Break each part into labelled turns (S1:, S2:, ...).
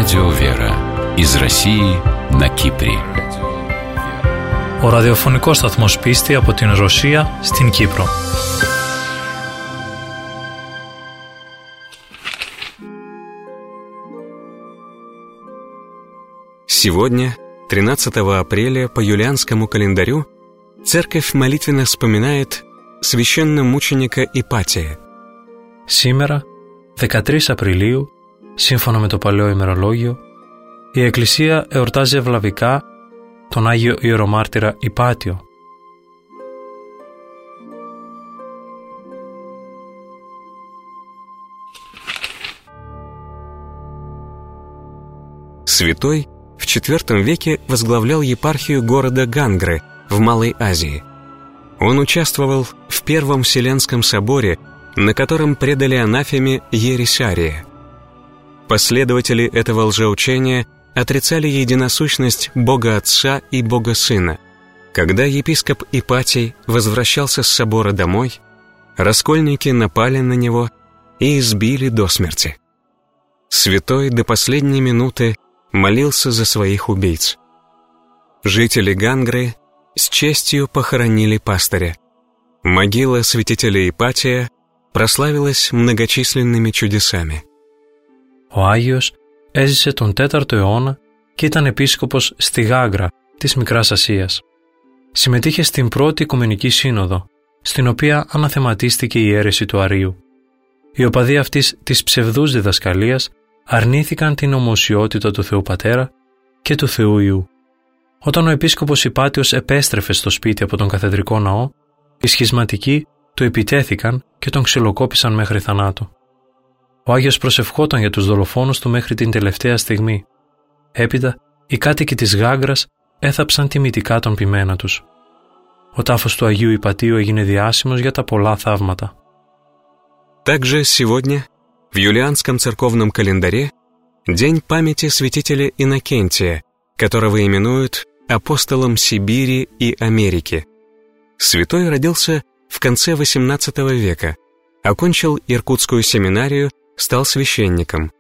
S1: Радио Вера из России на Κύπρη.
S2: Ο ραδιοφωνικός σταθμός Πίστη από την Ρωσία στην Κύπρο.
S3: Сегодня, 13 апреля по юлианскому календарю, церковь молитвенно вспоминает священномученика Ипатия.
S2: Σήμερα, 13 Απριλίου, σύμφωνα με το Παλαιό ημερολόγιο, η Εκκλησία εορτάζει ευλαβικά τον Άγιο Ιερομάρτυρα Ipatio.
S3: Святой в IV веке возглавлял епархию города Гангры в Малой Азии. Он участвовал в Первом Вселенском соборе, на котором предали анафеме ересь Ария. Последователи этого лжеучения отрицали единосущность Бога Отца и Бога Сына. Когда епископ Ипатий возвращался с собора домой, раскольники напали на него и избили до смерти. Святой до последней минуты молился за своих убийц. Жители Гангры с честью похоронили пастыря. Могила святителя Ипатия прославилась многочисленными чудесами.
S2: Ο Άγιος έζησε τον 4ο αιώνα και ήταν επίσκοπος στη Γάγκρα της Μικράς Ασίας. Συμμετείχε στην πρώτη Οικουμενική Σύνοδο, στην οποία αναθεματίστηκε η αίρεση του Αρείου. Οι οπαδοί αυτής της ψευδούς διδασκαλίας αρνήθηκαν την ομοσιότητα του Θεού Πατέρα και του Θεού Υιού. Όταν ο επίσκοπος Ipatio's επέστρεφε στο σπίτι από τον καθεδρικό ναό, οι σχισματικοί του επιτέθηκαν και τον ξυλοκόπησαν μέχρι θανάτου. Ο Άγιος προσευχόταν για τους δολοφόνους του μέχρι την τελευταία στιγμή. Έπειτα, οι κάτοικοι της Γάγκρας έθαψαν τιμητικά τον ποιμένα τους. Ο τάφος του Αγίου Ipatίου έγινε διάσημος για τα πολλά θαύματα.
S3: Также сегодня, в юлианском церковном календаре, день памяти святителя Иннокентия, которого именуют апостолом Сибири и Америки. Святой родился в конце XVIII века, окончил Иркутскую семинарию, стал священником.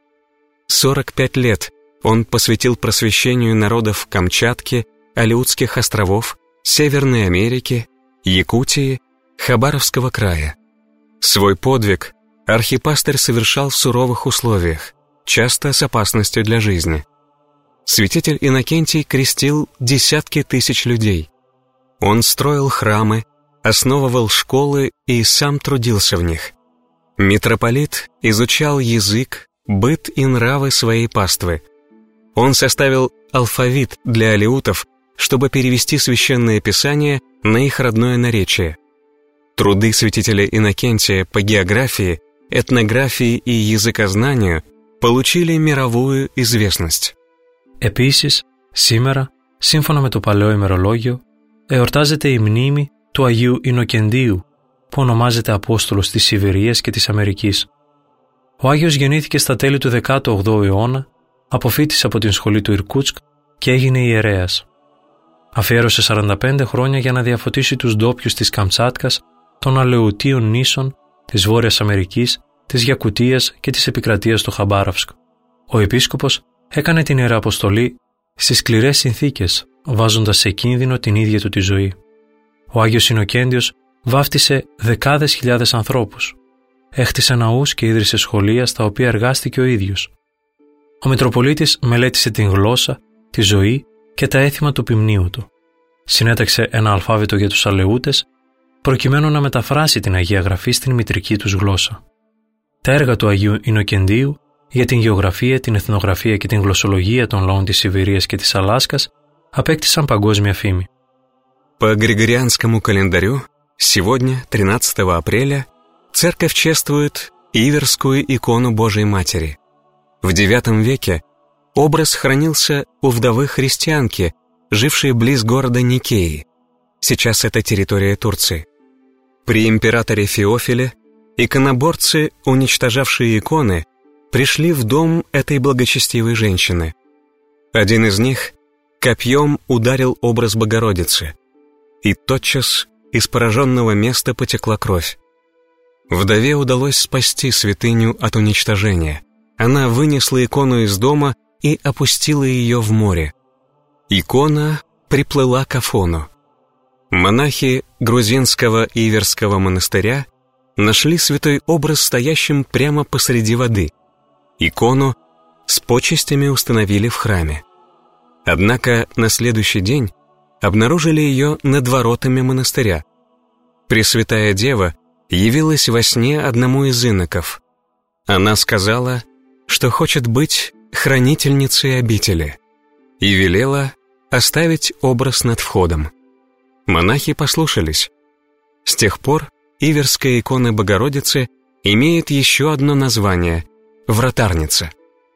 S3: 45 лет он посвятил просвещению народов Камчатки, Алеутских островов, Северной Америки, Якутии, Хабаровского края. Свой подвиг архипастырь совершал в суровых условиях, часто с опасностью для жизни. Святитель Иннокентий крестил десятки тысяч людей. Он строил храмы, основывал школы и сам трудился в них. Митрополит изучал язык, быт и нравы своей паствы. Он составил алфавит для алеутов, чтобы перевести священное писание на их родное наречие. Труды святителя Иннокентия по географии, этнографии и языкознанию получили мировую известность.
S2: Επίσης, σήμερα, σύμφωνα με το Παλαιό ημερολόγιο, εορτάζεται η μνήμη του Αγίου Ιννοκεντίου, που ονομάζεται Απόστολος της Σιβηρίας και της Αμερικής. Ο Άγιος γεννήθηκε στα τέλη του 18ου αιώνα, αποφοίτησε από την σχολή του Ιρκούτσκ και έγινε ιερέας. Αφιέρωσε 45 χρόνια για να διαφωτίσει τους ντόπιους της Καμτσάτκας, των Αλεουτίων νήσων, της Βόρειας Αμερικής, της Γιακουτίας και της επικρατείας του Χαμπάροφσκ. Ο επίσκοπος έκανε την ιεραποστολή στις σκληρές συνθήκες, βάζοντας σε κίνδυνο την ίδια του τη ζωή. Ο Άγιος Ιννοκέντιος βάφτισε δεκάδες χιλιάδες ανθρώπους. Έχτισε ναούς και ίδρυσε σχολεία στα οποία εργάστηκε ο ίδιος. Ο Μητροπολίτης μελέτησε την γλώσσα, τη ζωή και τα έθιμα του ποιμνίου του. Συνέταξε ένα αλφάβητο για τους Αλεούτες, προκειμένου να μεταφράσει την Αγία Γραφή στην μητρική τους γλώσσα. Τα έργα του Αγίου Ιννοκεντίου για την γεωγραφία, την εθνογραφία και την γλωσσολογία των λαών της Σιβηρίας και της Αλάσκας απέκτησαν παγκόσμια φήμη.
S3: По григорианскому календарю сегодня, 13 апреля, церковь чествует Иверскую икону Божией Матери. В IX веке образ хранился у вдовы христианки, жившей близ города Никеи. Сейчас это территория Турции. При императоре Феофиле иконоборцы, уничтожавшие иконы, пришли в дом этой благочестивой женщины. Один из них копьем ударил образ Богородицы, и тотчас из пораженного места потекла кровь. Вдове удалось спасти святыню от уничтожения. Она вынесла икону из дома и опустила ее в море. Икона приплыла к Афону. Монахи грузинского Иверского монастыря нашли святой образ стоящим прямо посреди воды. Икону с почестями установили в храме. Однако на следующий день обнаружили ее над воротами монастыря. Пресвятая Дева явилась во сне одному из иноков. Она сказала, что хочет быть хранительницей обители, и велела оставить образ над входом. Монахи послушались. С тех пор Иверская икона Богородицы имеет еще одно название – Вратарница.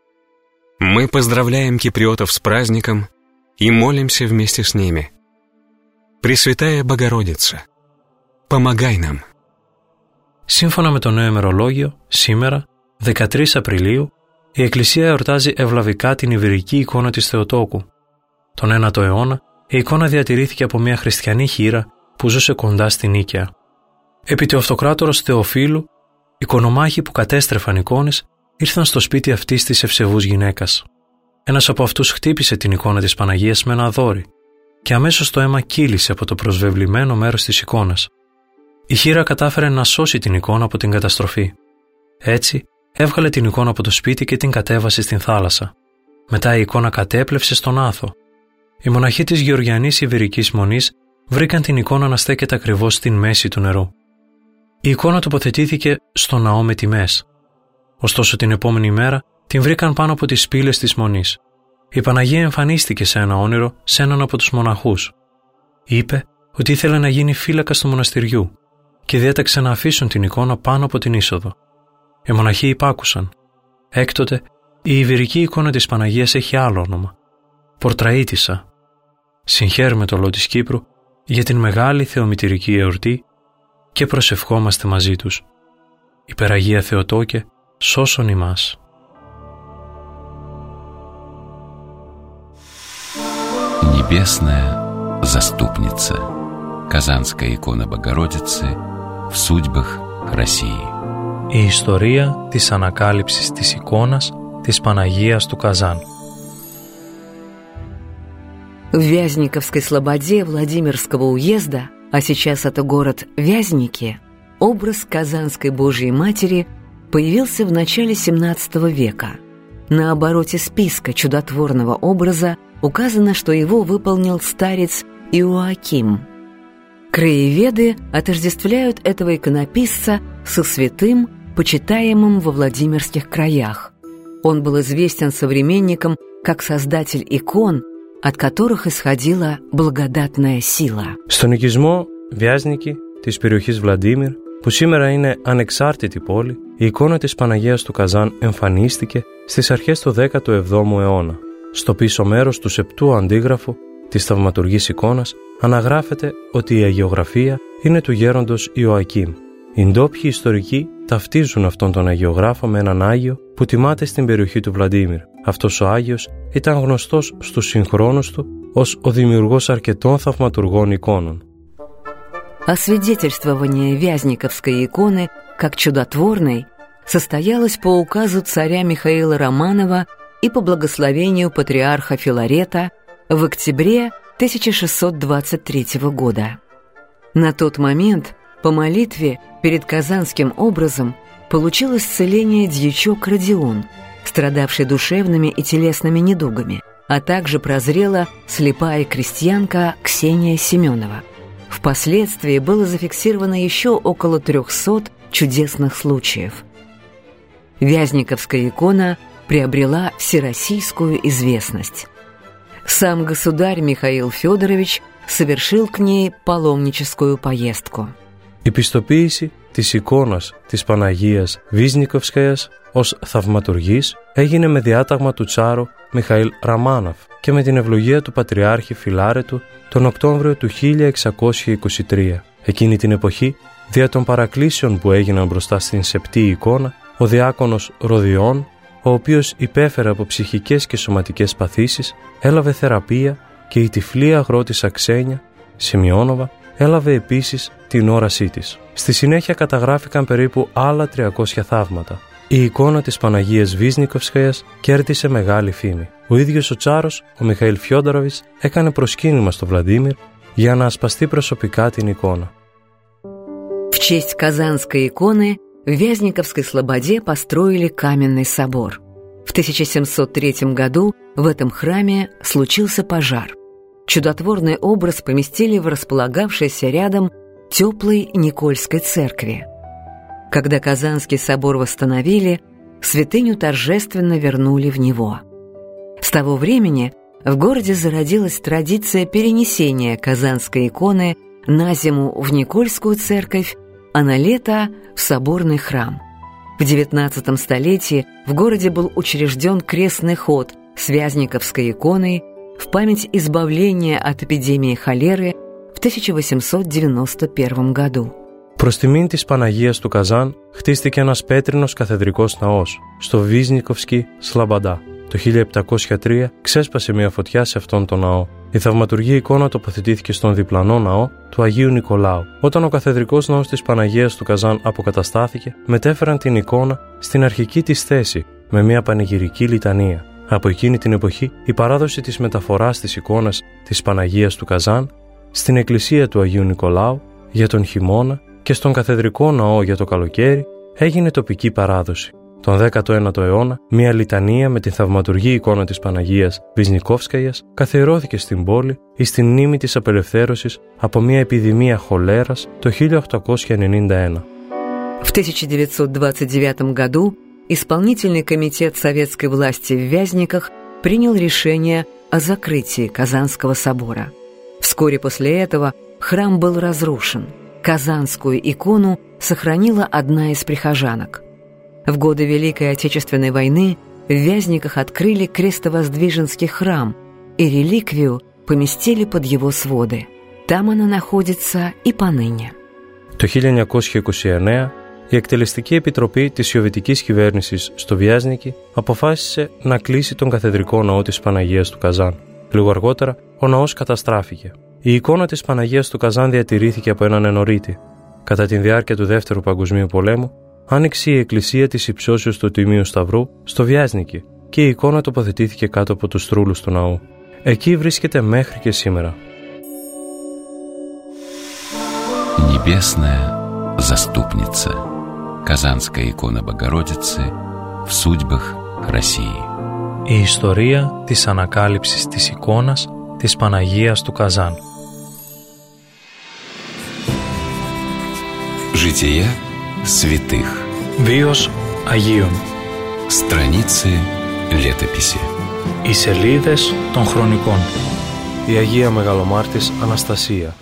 S3: Мы поздравляем киприотов с праздником и молимся вместе с ними. Пресвятая Богородица, помогай нам.
S2: Σύμφωνα με το νέο ημερολόγιο, σήμερα, 13 Απριλίου, η Εκκλησία εορτάζει ευλαβικά την Ιβηρική εικόνα της Θεοτόκου. Τον 9ο αιώνα, η εικόνα διατηρήθηκε από μια χριστιανή χήρα που ζούσε κοντά στην Νίκαια. Επί του αυτοκράτορος Θεοφύλου, οικονομάχοι που κατέστρεφαν εικόνες ήρθαν στο σπίτι αυτής της ευσεβούς γυναίκας. Ένας από αυτούς χτύπησε την εικόνα της Παναγίας με ένα δόρυ και αμέσως το αίμα κύλησε από το προσβεβλημένο μέρος της εικόνας. Η χήρα κατάφερε να σώσει την εικόνα από την καταστροφή. Έτσι, έβγαλε την εικόνα από το σπίτι και την κατέβασε στην θάλασσα. Μετά η εικόνα κατέπλευσε στον Άθο. Οι μοναχοί της Γεωργιανής Ιβηρικής Μονής βρήκαν την εικόνα να στέκεται ακριβώς στην μέση του νερού. Η εικόνα τοποθετήθηκε στο ναό με τιμές. Ωστόσο την επόμενη μέρα την βρήκαν πάνω από τις πύλες της Μονής. Η Παναγία εμφανίστηκε σε ένα όνειρο σε έναν από τους μοναχούς. Είπε ότι ήθελε να γίνει φύλακας του μοναστηριού και διέταξε να αφήσουν την εικόνα πάνω από την είσοδο. Οι μοναχοί υπάκουσαν. Έκτοτε, η Ιβηρική εικόνα της Παναγίας έχει άλλο όνομα. Πορτραΐτισσα. Συγχαίρουμε το λαό της Κύπρου για την μεγάλη θεομητηρική εορτή και προσευχόμαστε μαζί τους. Υπεραγία Θεοτόκε, σώσον ημάς.
S1: Небесная заступница. Казанская икона Богородицы в судьбах России.
S2: Η ιστορία της ανακάλυψης της εικόνας της Παναγίας του Казан.
S4: В Вязниковской слободе Владимирского уезда, а сейчас это город Вязники, образ Казанской Божьей Матери появился в начале XVII века. На обороте списка чудотворного образа указано, что его выполнил старец Иоаким. Краеведы отождествляют этого иконописца со святым, почитаемым во Владимирских краях. Он был известен современникам как создатель икон, от которых исходила благодатная сила.
S2: Στον οικισμό Βιάσνικη της περιοχής Βλαντίμιρ, που σήμερα είναι ανεξάρτητη πόλη, η εικόνα της Παναγίας του Καζάν εμφανίστηκε στις αρχές του 17ου αιώνα. Στο πίσω μέρος του σεπτού αντίγραφου της θαυματουργής εικόνας αναγράφεται ότι η αγιογραφία είναι του γέροντος Ιωακήμ. Οι ντόπιοι ιστορικοί ταυτίζουν αυτόν τον αγιογράφο με έναν Άγιο που τιμάται στην περιοχή του Βλαντίμιρ. Αυτός ο Άγιος ήταν γνωστός στους συγχρόνους του ως ο δημιουργός αρκετών θαυματουργών εικόνων.
S4: Освидетельствование Вязниковской иконы как чудотворной состоялось по указу царя Михаила Романова и по благословению патриарха Филарета в октябре 1623 года. На тот момент по молитве перед казанским образом получил исцеление дьячок Родион, страдавший душевными и телесными недугами, а также прозрела слепая крестьянка Ксения Семенова. Впоследствии было зафиксировано еще около 300 чудесных случаев. Вязниковская икона приобрела всероссийскую известность. Сам государь Михаил Федорович совершил к ней паломническую поездку.
S2: Η πιστοποίηση της εικόνας της Παναγίας Βίζνικοφσκαίας ως θαυματουργής έγινε με διάταγμα του Τσάρου Μιχαήλ Ραμάνοφ και με την ευλογία του Πατριάρχη Φιλάρετου τον Οκτώβριο του 1623. Εκείνη την εποχή, δια των παρακλήσεων που έγιναν μπροστά στην σεπτή εικόνα, ο διάκονος Ροδιών, ο οποίος υπέφερε από ψυχικές και σωματικές παθήσεις, έλαβε θεραπεία και η τυφλή αγρότισσα Ξένια Σιμεώνοβα έλαβε επίσης την όρασή της. Στη συνέχεια καταγράφηκαν περίπου άλλα 300 θαύματα. Η εικόνα της Παναγίας Βίζνικοφσκαγιας κέρδισε μεγάλη φήμη. Ο ίδιος ο Τσάρος, ο Μιχαήλ Φιόντοροβιτς, έκανε προσκύνημα στο Βλαντίμιρ για να ασπαστεί προσωπικά την εικόνα.
S4: В честь Казанской иконы в Вязниковской слободе построили каменный собор. В 1703 году в этом храме случился пожар. Чудотворный образ поместили в располагавшейся рядом теплой Никольской церкви. Когда Казанский собор восстановили, святыню торжественно вернули в него. С того времени в городе зародилась традиция перенесения Казанской иконы на зиму в Никольскую церковь, а на лето в соборный храм. В XIX столетии в городе был учрежден крестный ход с Вязниковской иконой в память избавления от эпидемии холеры в 1891 году.
S2: Προς τιμήν της Παναγίας του Καζάν χτίστηκε ένας πέτρινος καθεδρικός ναός στο Βίζνικοφσκι Σλαμπαντά. Το 1703 ξέσπασε μια φωτιά σε αυτόν τον ναό. Η θαυματουργή εικόνα τοποθετήθηκε στον διπλανό ναό του Αγίου Νικολάου. Όταν ο καθεδρικός ναός της Παναγίας του Καζάν αποκαταστάθηκε, μετέφεραν την εικόνα στην αρχική της θέση με μια πανηγυρική λιτανία. Από εκείνη την εποχή, η παράδοση της μεταφοράς της εικόνας της Παναγίας του Καζάν στην εκκλησία του Αγίου Νικολάου για τον χειμώνα και στον καθεδρικό ναό για το καλοκαίρι έγινε τοπική παράδοση. Τον 19ο αιώνα, μια λιτανία με την θαυματουργή εικόνα της Παναγίας Βίζνικοφσκαγιας καθιερώθηκε στην πόλη εις την μνήμη της απελευθέρωσης από μια επιδημία χολέρας το 1891.
S4: В 1929 году исполнительный комитет советской власти в Вязниках принял решение о закрытии Казанского собора. Вскоре после этого храм был разрушен. Казанскую икону сохранила одна из прихожанок. В годы Великой Отечественной войны в Вязниках открыли крестовоздвиженский храм и реликвию поместили под его своды. Там она находится и поныне.
S2: Το 1929, η Εκτελεστική Επιτροπή της Σοβιετικής Κυβέρνησης στο Βιάζνικι αποφάσισε να κλείσει τον καθεδρικό ναό της Παναγίας του Καζάν. Λίγο αργότερα, ο ναός καταστράφηκε. Η εικόνα της Παναγίας του Καζάν διατηρήθηκε από έναν ενορήτη. Κατά τη διάρκεια του Δεύτερου Παγκοσμίου Πολέμου, άνοιξε η εκκλησία της Υψώσεως του Τιμίου Σταυρού στο Βιάζνικι και η εικόνα τοποθετήθηκε κάτω από τους τρούλους του ναού. Εκεί βρίσκεται μέχρι και σήμερα.
S1: Небесная заступница. Казанская икона Богородицы в судьбах России.
S2: Η ιστορία της ανακάλυψης της εικόνας της Παναγίας του Καζάν.
S1: Жития святых.
S2: Βίος Αγίων.
S1: Страницы летописи.
S2: Οι σελίδες των χρονικών. Η Αγία Μεγαλομάρτης Αναστασία.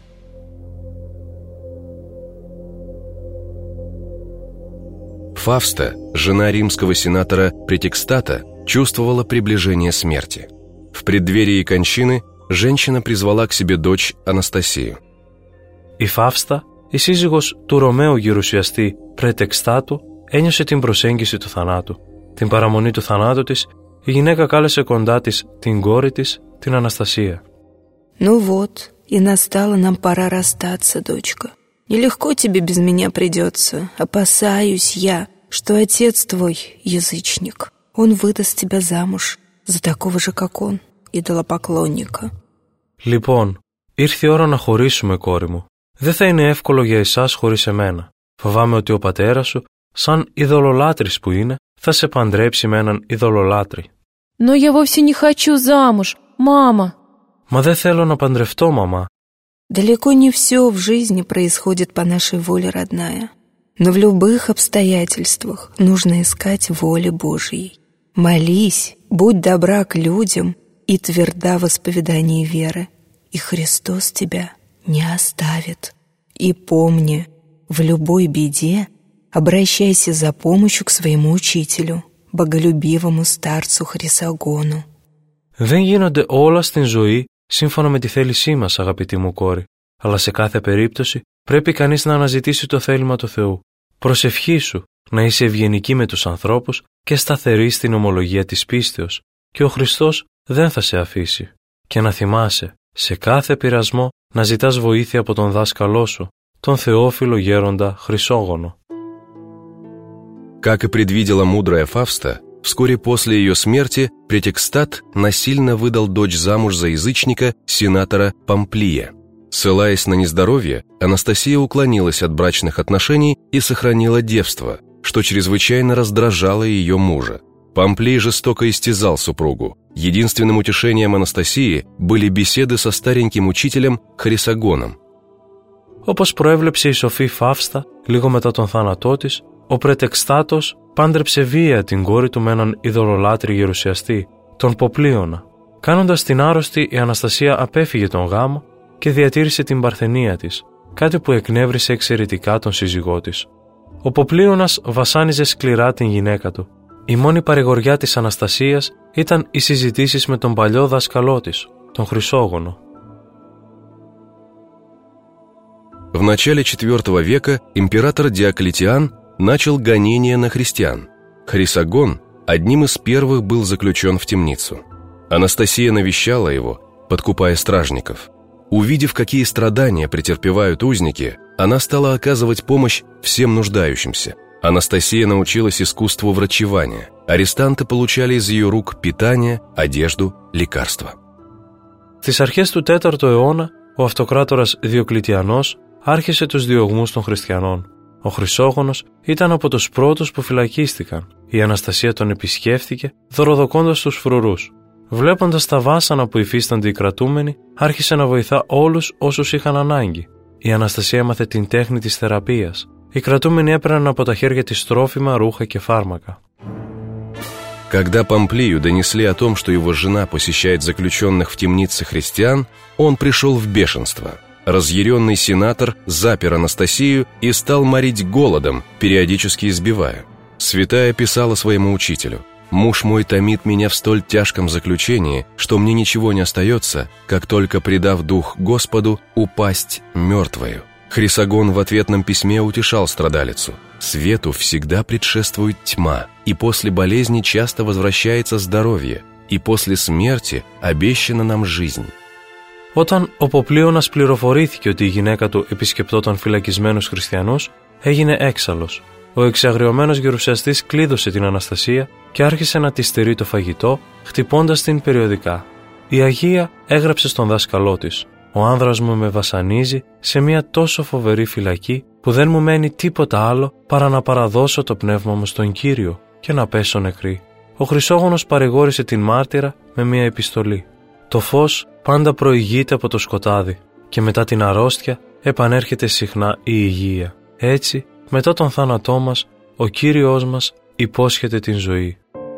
S5: Фавста, жена римского сенатора Претекстата, чувствовала приближение смерти. В преддверии кончины женщина призвала к себе дочь Анастасию.
S2: Η Φαύστα, η σύζυγος του Ρωμαίου γερουσιαστή Πρετεξτάτου, ένιωσε την προσέγγιση του θανάτου. Την παραμονή του θανάτου της, η γυναίκα κάλεσε κοντά της την κόρη της, την Αναστασία.
S6: «Ну вот, и настала нам пора расстаться, дочка. Нелегко тебе без меня придется. Опасаюсь я, что отец твой язычник. Он выдаст тебя замуж за такого же, как он, идолопоклонника».
S2: Λοιπόν, ήρθε η ώρα να χωρίσουμε, κόρη μου. Δεν θα είναι εύκολο για εσάς χωρίς εμένα. Φοβάμαι ότι ο πατέρας σου, σαν ειδωλολάτρης που είναι, θα σε παντρέψει με έναν ειδωλολάτρη.
S7: Но я вовсе не хочу замуж, мама.
S2: Μα δεν θέλω να παντρευτώ, μαμά.
S6: Далеко не все в жизни происходит по нашей воле, родная. Но в любых обстоятельствах нужно искать воли Божьей. Молись, будь добра к людям и тверда в исповедании веры, и Христос тебя не оставит. И помни, в любой беде обращайся за помощью к своему учителю, боголюбивому старцу Χρυσαγώνου.
S2: Δεν γίνονται όλα στην ζωή σύμφωνα με τη θέλησή μας, αγαπητή μου κόρη, αλλά σε κάθε περίπτωση πρέπει κανείς να αναζητήσει το θέλημα του Θεού. Προσευχήσου να είσαι ευγενική με τους ανθρώπους και σταθερή στην ομολογία της πίστεως και ο Χριστός δεν θα σε αφήσει. Και να θυμάσαι, σε κάθε πειρασμό να ζητάς βοήθεια από τον δάσκαλό σου, τον Θεόφιλο Γέροντα Χρυσόγονο.
S5: Как и предвидела мудрая Фавста, вскоре после ее смерти претекстат насильно выдал дочь замуж за язычника, сенатора Помплия. Ссылаясь на нездоровье, Анастасия уклонилась от брачных отношений и сохранила девство, что чрезвычайно раздражало ее мужа. Помплий жестоко истязал супругу. Единственным утешением Анастасии были беседы со стареньким учителем Χρυσαγоном.
S2: Όπως προέβλεψε η σοφή Φαύστα, λίγο μετά τον θάνατό της, ο Πρετεξτάτος πάντρεψε βία την κόρη του με έναν ειδωλολάτρη γερουσιαστή, τον Ποπλίωνα. Κάνοντας την άρρωστη, η Αναστασία απέφυγε τον γάμο και διατήρησε την παρθενία της, κάτι που εκνεύρισε εξαιρετικά τον σύζυγό της. Ο Ποπλίωνας βασάνιζε σκληρά την γυναίκα του. Η μόνη παρηγοριά της Αναστασίας ήταν οι συζητήσεις με τον παλιό δάσκαλό της, τον Χρυσόγονο.
S5: В начале IV века император Диоклетиан начал гонения на христиан. Χρυσαγон одним из первых был заключен в темницу. Анастасия навещала его, подкупая стражников. Увидев, какие страдания претерпевают узники, она стала оказывать помощь всем нуждающимся. Анастасия научилась искусству врачевания. Арестанты получали из ее рук питание, одежду, лекарства.
S2: Στις αρχές του 4ου αιώνα, ο αυτοκράτορας Διοκλητιανός άρχισε τους διωγμούς των χριστιανών. Ο Χρυσόγονος ήταν από τους πρώτους που φυλακίστηκαν. Η Αναστασία τον επισκέφθηκε, δωροδοκώντας τους φρουρούς. Βλέποντας τα βάσανα που υφίστανται οι κρατούμενοι, άρχισε να βοηθά όλους όσους είχαν ανάγκη. Η Αναστασία έμαθε την τέχνη της θεραπείας. Οι κρατούμενοι έπαιρναν από τα χέρια της τρόφιμα, ρούχα και φάρμακα.
S5: Когда Помплию донесли о том, что его жена посещает заключенных в темнице христиан, он пришел в бешенство. Разъяренный сенатор запер Анастасию и стал морить голодом, периодически избивая. Святая писала своему учителю: «Муж мой томит меня в столь тяжком заключении, что мне ничего не остается, как только, предав дух Господу, упасть мертвою». Χρυσαγон в ответном письме утешал страдалицу: «Свету всегда предшествует тьма, и после болезни часто возвращается здоровье, и после смерти обещана нам жизнь».
S2: Όταν ο Ποπλίωνας πληροφορήθηκε ότι η γυναίκα του επισκεπτόταν φυλακισμένους χριστιανούς, έγινε έξαλλος. Ο εξαγριωμένος γερουσιαστής κλείδωσε την Αναστασία και άρχισε να τη στερεί το φαγητό, χτυπώντας την περιοδικά. Η Αγία έγραψε στον δάσκαλό της: «Ο άνδρας μου με βασανίζει σε μια τόσο φοβερή φυλακή που δεν μου μένει τίποτα άλλο παρά να παραδώσω το πνεύμα μου στον Κύριο και να πέσω νεκρή». Ο Χρυσόγονος παρηγόρησε την μάρτυρα με μια επιστολή. Το φως πάντα προηγείται από το σκοτάδι και μετά την αρρώστια επανέρχεται συχνά η υγεία. Έτσι, μετά τον θάνατό μας, ο Κύριος μας υπόσχεται την ζωή.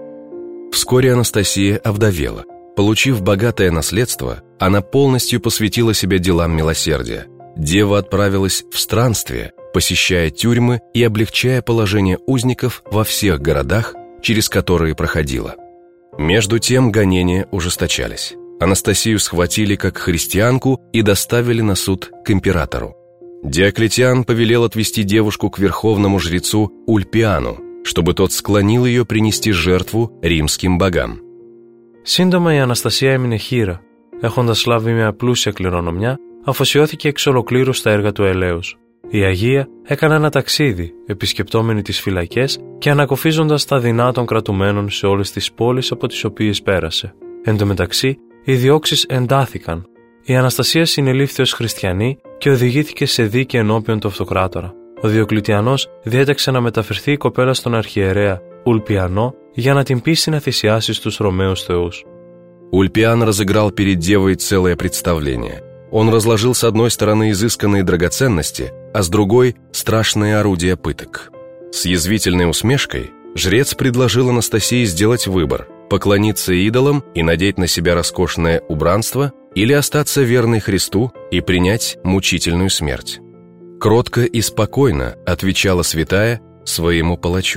S5: Вскоре Анастасия овдовела. Получив богатое наследство, она полностью посвятила себя делам милосердия. Дева отправилась в странствие, посещая тюрьмы и облегчая положение узников во всех городах, через которые проходила. Между тем гонения ужесточались. Анастасию схватили как христианку и доставили на суд к императору. Диоклетиан повелел отвести девушку к верховному жрецу Ульпиану, чтобы тот склонил ее принести жертву римским богам.
S2: Σύντομα η Αναστασία έμεινε χήρα. Έχοντας λάβει μια πλούσια κληρονομιά, αφοσιώθηκε εξ ολοκλήρου στα έργα του ελέους. Η Αγία έκανε ένα ταξίδι, επισκεπτόμενη τις φυλακές και ανακοφίζοντας τα δεινά των κρατουμένων σε όλες τις πόλεις από τις οποίες πέρασε. Εν τω μεταξύ, οι διώξεις εντάθηκαν. Η Αναστασία συνελήφθη ως χριστιανή και οδηγήθηκε σε δίκη ενώπιον του αυτοκράτορα. Ο Διοκλητιανός διέταξε να μεταφερθεί η κοπέλα στον αρχιερέα Ульпиано για να την πείσει να θυσιάσει στους Ρωμαίους θεούς.
S5: Ульпиан разыграл перед девой целое представление. Он разложил с одной стороны изысканные драгоценности, а с другой – страшные орудия пыток. С язвительной усмешкой жрец предложил Анастасии сделать выбор – поклониться идолам и надеть на себя роскошное убранство или остаться верной Христу и принять мучительную смерть. Кротко и спокойно отвечала святая своему палачу.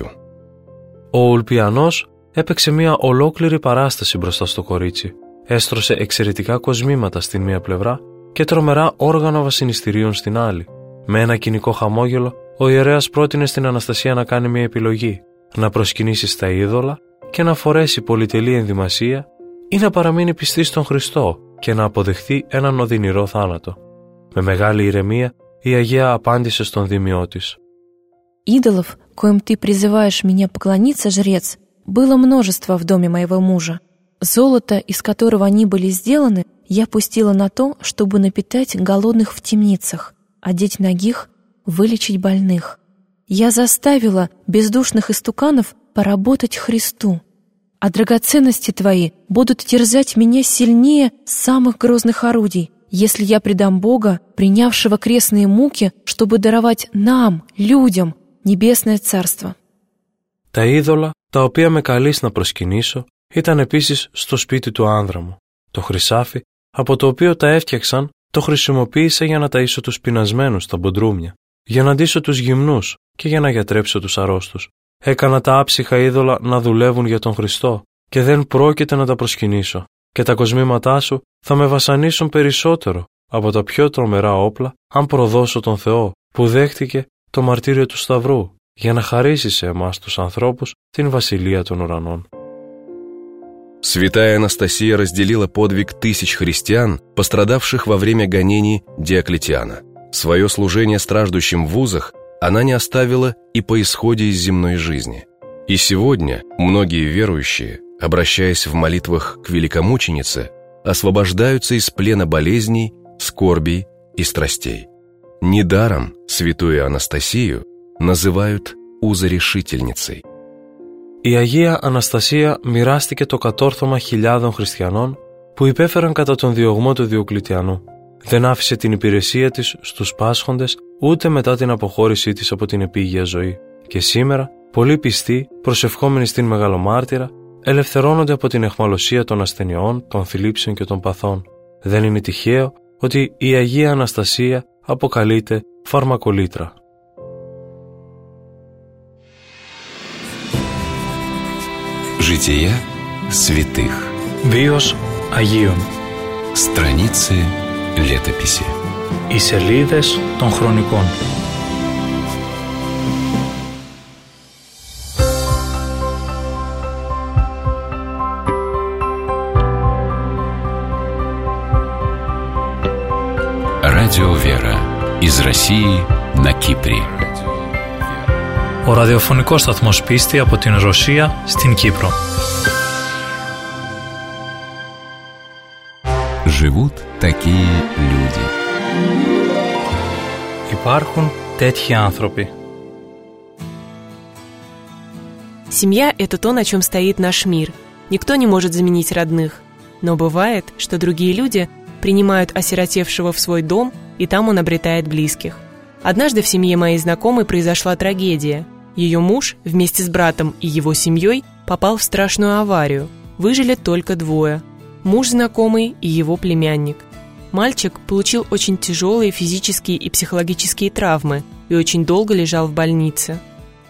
S2: Ο Ουλπιανός έπαιξε μια ολόκληρη παράσταση μπροστά στο κορίτσι. Έστρωσε εξαιρετικά κοσμήματα στην μία πλευρά και τρομερά όργανα βασανιστήριων στην άλλη. Με ένα κοινικό χαμόγελο, ο ιερέας πρότεινε στην Αναστασία να κάνει μια επιλογή: να προσκυνήσει στα είδωλα και να φορέσει πολυτελή ενδυμασία ή να παραμείνει πιστή στον Χριστό και να αποδεχθεί έναν οδυνηρό θάνατο. Με μεγάλη ηρεμία, η Αγία απάντησε στον δήμιό της:
S7: Идолов, коим ты призываешь меня поклониться, жрец, было множество в доме моего мужа. Золото, из которого они были сделаны, я пустила на то, чтобы напитать голодных в темницах, одеть нагих, вылечить больных. Я заставила бездушных истуканов поработать Христу, а драгоценности твои будут терзать меня сильнее самых грозных орудий, если я предам Бога, принявшего крестные муки, чтобы даровать нам, людям, νебесное царство.
S2: Τα είδωλα, τα οποία με καλείς να προσκυνήσω, ήταν επίσης στο σπίτι του άνδρα μου. Το χρυσάφι, από το οποίο τα έφτιαξαν, το χρησιμοποίησα για να ταΐσω τους πεινασμένους στα μποντρούμια, για να ντύσω τους γυμνούς και για να γιατρέψω τους αρρώστους. Έκανα τα άψυχα είδωλα να δουλεύουν για τον Χριστό και δεν πρόκειται να τα προσκυνήσω. Και τα κοσμήματά σου θα με βασανίσουν περισσότερο από τα πιο τρομερά όπλα αν προδώσω τον Θεό που δέχτηκε το μαρτύριο του Σταυρού για να χαρίσει σε εμάς τους ανθρώπους την βασιλεία των ουρανών.
S5: Святая Анастасия разделила подвиг тысяч христиан, пострадавших во время гонений Диоклетиана. Свое служение страждущим в вузах она не оставила и по исходе из земной жизни. И сегодня многие верующие, обращаясь в молитвах к великомученице, освобождаются из плена болезней, скорбей и страстей. Недаром святую Анастасию называют узорешительницей.
S2: Η Αγία Αναστασία μοιράστηκε το κατόρθωμα χιλιάδων χριστιανών που υπέφεραν κατά τον διωγμό του Διοκλητιανού. Δεν άφησε την υπηρεσία της στους πάσχοντες ούτε μετά την αποχώρησή της από την επίγεια ζωή. Και σήμερα, πολλοί πιστοί, προσευχόμενοι στην Μεγαλομάρτυρα, ελευθερώνονται από την αιχμαλωσία των ασθενειών, των θλίψεων και των παθών. Δεν είναι τυχαίο ότι η Αγία Αναστασία αποκαλείται φαρμακολήτρα.
S1: Жития святых.
S2: Βίος Αγίων.
S1: Страницы летописи.
S2: Οι σελίδες των χρονικών.
S1: Радио Вера. Из России на Кипре.
S2: Ο ραδιοφωνικός σταθμός Πίστη από την Ρωσία στην Κύπρο.
S1: Живут такие люди.
S2: Υπάρχουν τέτοιοι άνθρωποι.
S8: Семья – это то, на чем стоит наш мир. Никто не может заменить родных. Но бывает, что другие люди принимают осиротевшего в свой дом, и там он обретает близких. Однажды в семье моей знакомой произошла трагедия. Ее муж вместе с братом и его семьей попал в страшную аварию. Выжили только двое – муж знакомый и его племянник. Мальчик получил очень тяжелые физические и психологические травмы и очень долго лежал в больнице.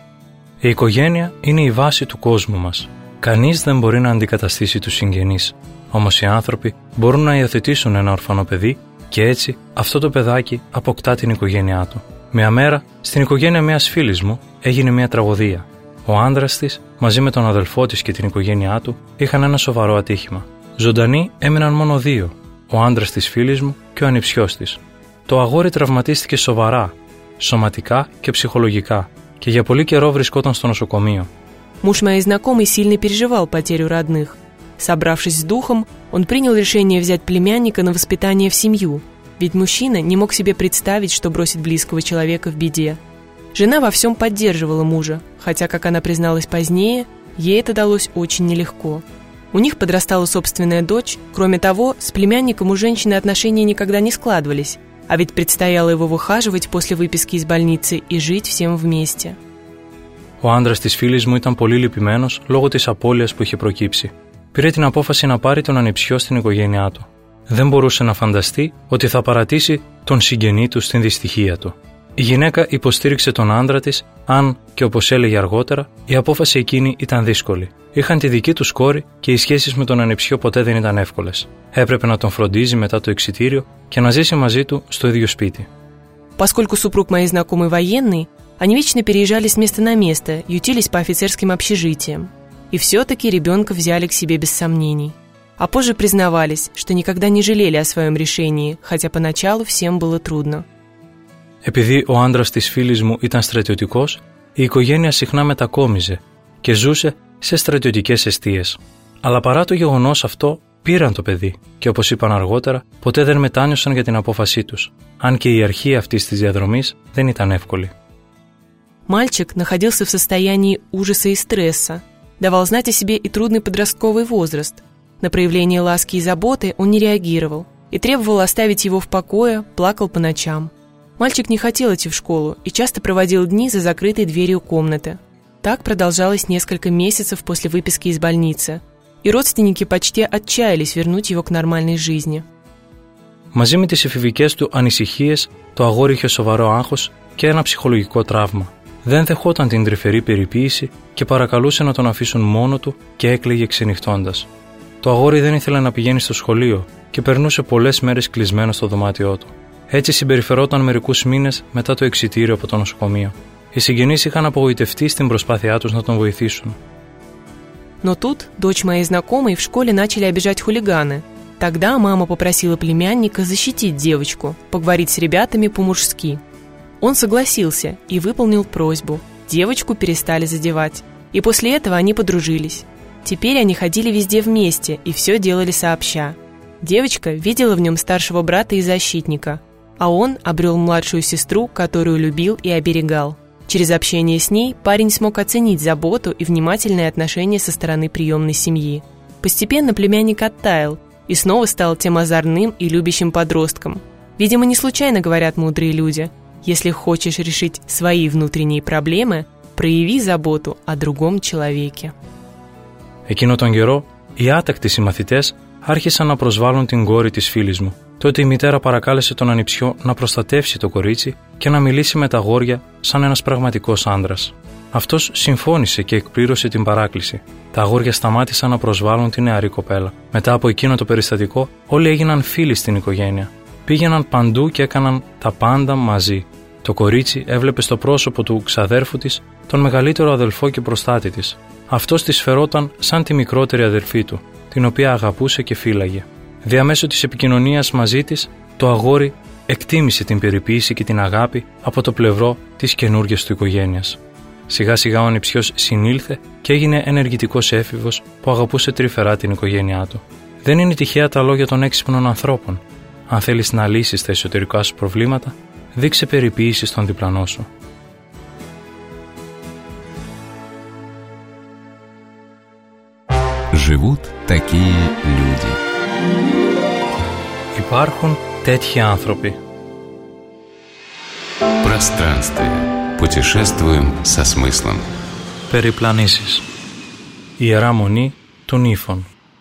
S2: Η οικογένεια είναι η βάση του κόσμου μας. Κανείς δεν μπορεί να αντικαταστήσει τους συγγενείς. Όμως οι άνθρωποι μπορούν να υιοθετήσουν ένα ορφανό παιδί και έτσι αυτό το παιδάκι αποκτά την οικογένειά του. Μια μέρα, στην οικογένεια μιας φίλης μου έγινε μια τραγωδία. Ο άντρας της, μαζί με τον αδελφό της και την οικογένειά του, είχαν ένα σοβαρό ατύχημα. Ζωντανοί έμειναν μόνο δύο, ο άντρας της φίλης μου και ο ανιψιός της. Το αγόρι τραυματίστηκε сοβαρά, σωματικά και ψυχολογικά, και για πολύ καιρό βρισκόταν στο νοσοκομείο.
S8: Муж моей знакомой сильно переживал потерю родных. Собравшись с духом, он принял решение взять племянника на воспитание в семью, ведь мужчина не мог себе представить, что бросит близкого человека в беде. Жена во всем поддерживала мужа, хотя, как она призналась позднее, ей это далось очень нелегко. У них подрастала собственная дочь, кроме того, с племянником у женщины отношения никогда не складывались, а ведь предстояло его выхаживать после выписки из больницы и жить всем вместе.
S2: Ο άντρας της φίλης μου ήταν πολύ λυπημένος λόγω της απώλειας που είχε προκύψει. Πήρε την απόφαση να πάρει τον ανιψιό στην οικογένειά του. Δεν μπορούσε να φανταστεί ότι θα παρατήσει τον συγγενή του στην δυστυχία του. Η γυναίκα υποστήριξε τον άντρα της, αν και όπως έλεγε αργότερα, η απόφαση εκείνη ήταν δύσκολη. Είχαν τη δική τους κόρη και οι σχέσεις με τον ανιψιό ποτέ δεν ήταν εύκολες. Έπρεπε να τον φροντίζει μετά το εξιτήριο και να ζήσει μαζί του στο ίδιο σπίτι.
S8: Поскольку супруг моей знакомой военный, они вечно переезжали с места на место, ютились по офицерским общежитиям. И все-таки ребенка взяли к себе без сомнений. А позже признавались, что никогда не жалели о своем решении, хотя поначалу всем было трудно.
S2: Επειδή ο άντρας της φίλης μου ήταν στρατιωτικός, Η οικογένεια συχνά μετακόμιζε και ζούσε σε στρατιωτικές εστίες. Αλλά παρά το γεγονός αυτό, πήραν το παιδί και όπως είπαν αργότερα, ποτέ δεν μετάνιωσαν για την απόφασή τους, αν και η αρχή αυτής της διαδρομής δεν ήταν εύκολη.
S8: Мальчик находился в состоянии ужаса и стресса, давал знать о себе и трудный подростковый возраст. На проявление ласки и заботы он не реагировал и требовал оставить его в покое, плакал по ночам. Мальчик не хотел идти в школу и часто проводил дни за закрытой дверью комнаты. Так продолжалось несколько месяцев после выписки из больницы, и родственники почти отчаялись вернуть его к нормальной жизни.
S2: Μαζί με τις εφηβικές του ανησυχίες, το αγόρι είχε σοβαρό άγχος και ένα ψυχολογικό τραύμα. Δεν δεχόταν την τρυφερή περιποίηση και παρακαλούσε να τον αφήσουν μόνο του και έκλαιγε ξενυχτώντας. Το αγόρι δεν ήθελε να πηγαίνει στο σχολείο και περνούσε πολλές μέρες κλεισμένο στο δωμάτιό του. Έτσι συμπεριφερόταν μερικούς μήνες μετά το εξιτήριο από το νοσοκομείο. Οι συγγενείς είχαν απογοητευτεί στην προσπάθειά τους να τον βοηθήσουν.
S8: Но тут дочь моей знакомой в школе начали обижать хулиганы. Тогда мама попросила племянника защитить девочку, поговорить с ребятами по-мужски. Он согласился и выполнил просьбу. Девочку перестали задевать. И после этого они подружились. Теперь они ходили везде вместе и все делали сообща. Девочка видела в нем старшего брата и защитника, а он обрел младшую сестру, которую любил и оберегал. Через общение с ней парень смог оценить заботу и внимательное отношение со стороны приемной семьи. Постепенно племянник оттаял и снова стал тем озорным и любящим подростком. Видимо, не случайно говорят мудрые люди: если хочешь решить свои внутренние проблемы, прояви заботу о другом человеке.
S2: Εκείνο τον καιρό, οι άτακτοι συμμαθητές άρχισαν να προσβάλλουν την κόρη της φίλης μου. Τότε η μητέρα παρακάλεσε τον ανιψιό να προστατεύσει το κορίτσι και να μιλήσει με τα αγόρια σαν ένας πραγματικός άντρας. Αυτός συμφώνησε και εκπλήρωσε την παράκληση. Τα αγόρια σταμάτησαν να προσβάλλουν τη νεαρή κοπέλα. Μετά από εκείνο το περιστατικό, όλοι έγιναν φίλοι στην οικογένεια. Πήγαιναν παντού και έκαναν τα πάντα μαζί. Το κορίτσι έβλεπε στο πρόσωπο του ξαδέρφου της τον μεγαλύτερο αδελφό και προστάτη της. Αυτός της φερόταν σαν τη μικρότερη αδελφή του, την οποία αγαπούσε και φύλαγε. Διαμέσου της επικοινωνίας μαζί της, το αγόρι εκτίμησε την περιποίηση και την αγάπη από το πλευρό της καινούργιας του οικογένειας. Σιγά σιγά ο ανιψιός συνήλθε και έγινε ενεργητικός έφηβος που αγαπούσε τρυφερά την οικογένειά του. Δεν είναι τυχαία τα λόγια των έξυπνων ανθρώπων. Αν θέλεις να λύσεις τα εσωτερικά σου προβλήματα, δείξε περιποίηση στον διπλανό σου.
S1: Живут такие люди.
S2: Υπάρχουν τέτοιοι άνθρωποι.
S1: Пространствие. Путешествуем со смыслом.
S2: Περιπλανήσεις. Ιερά Μονή των Νύφων.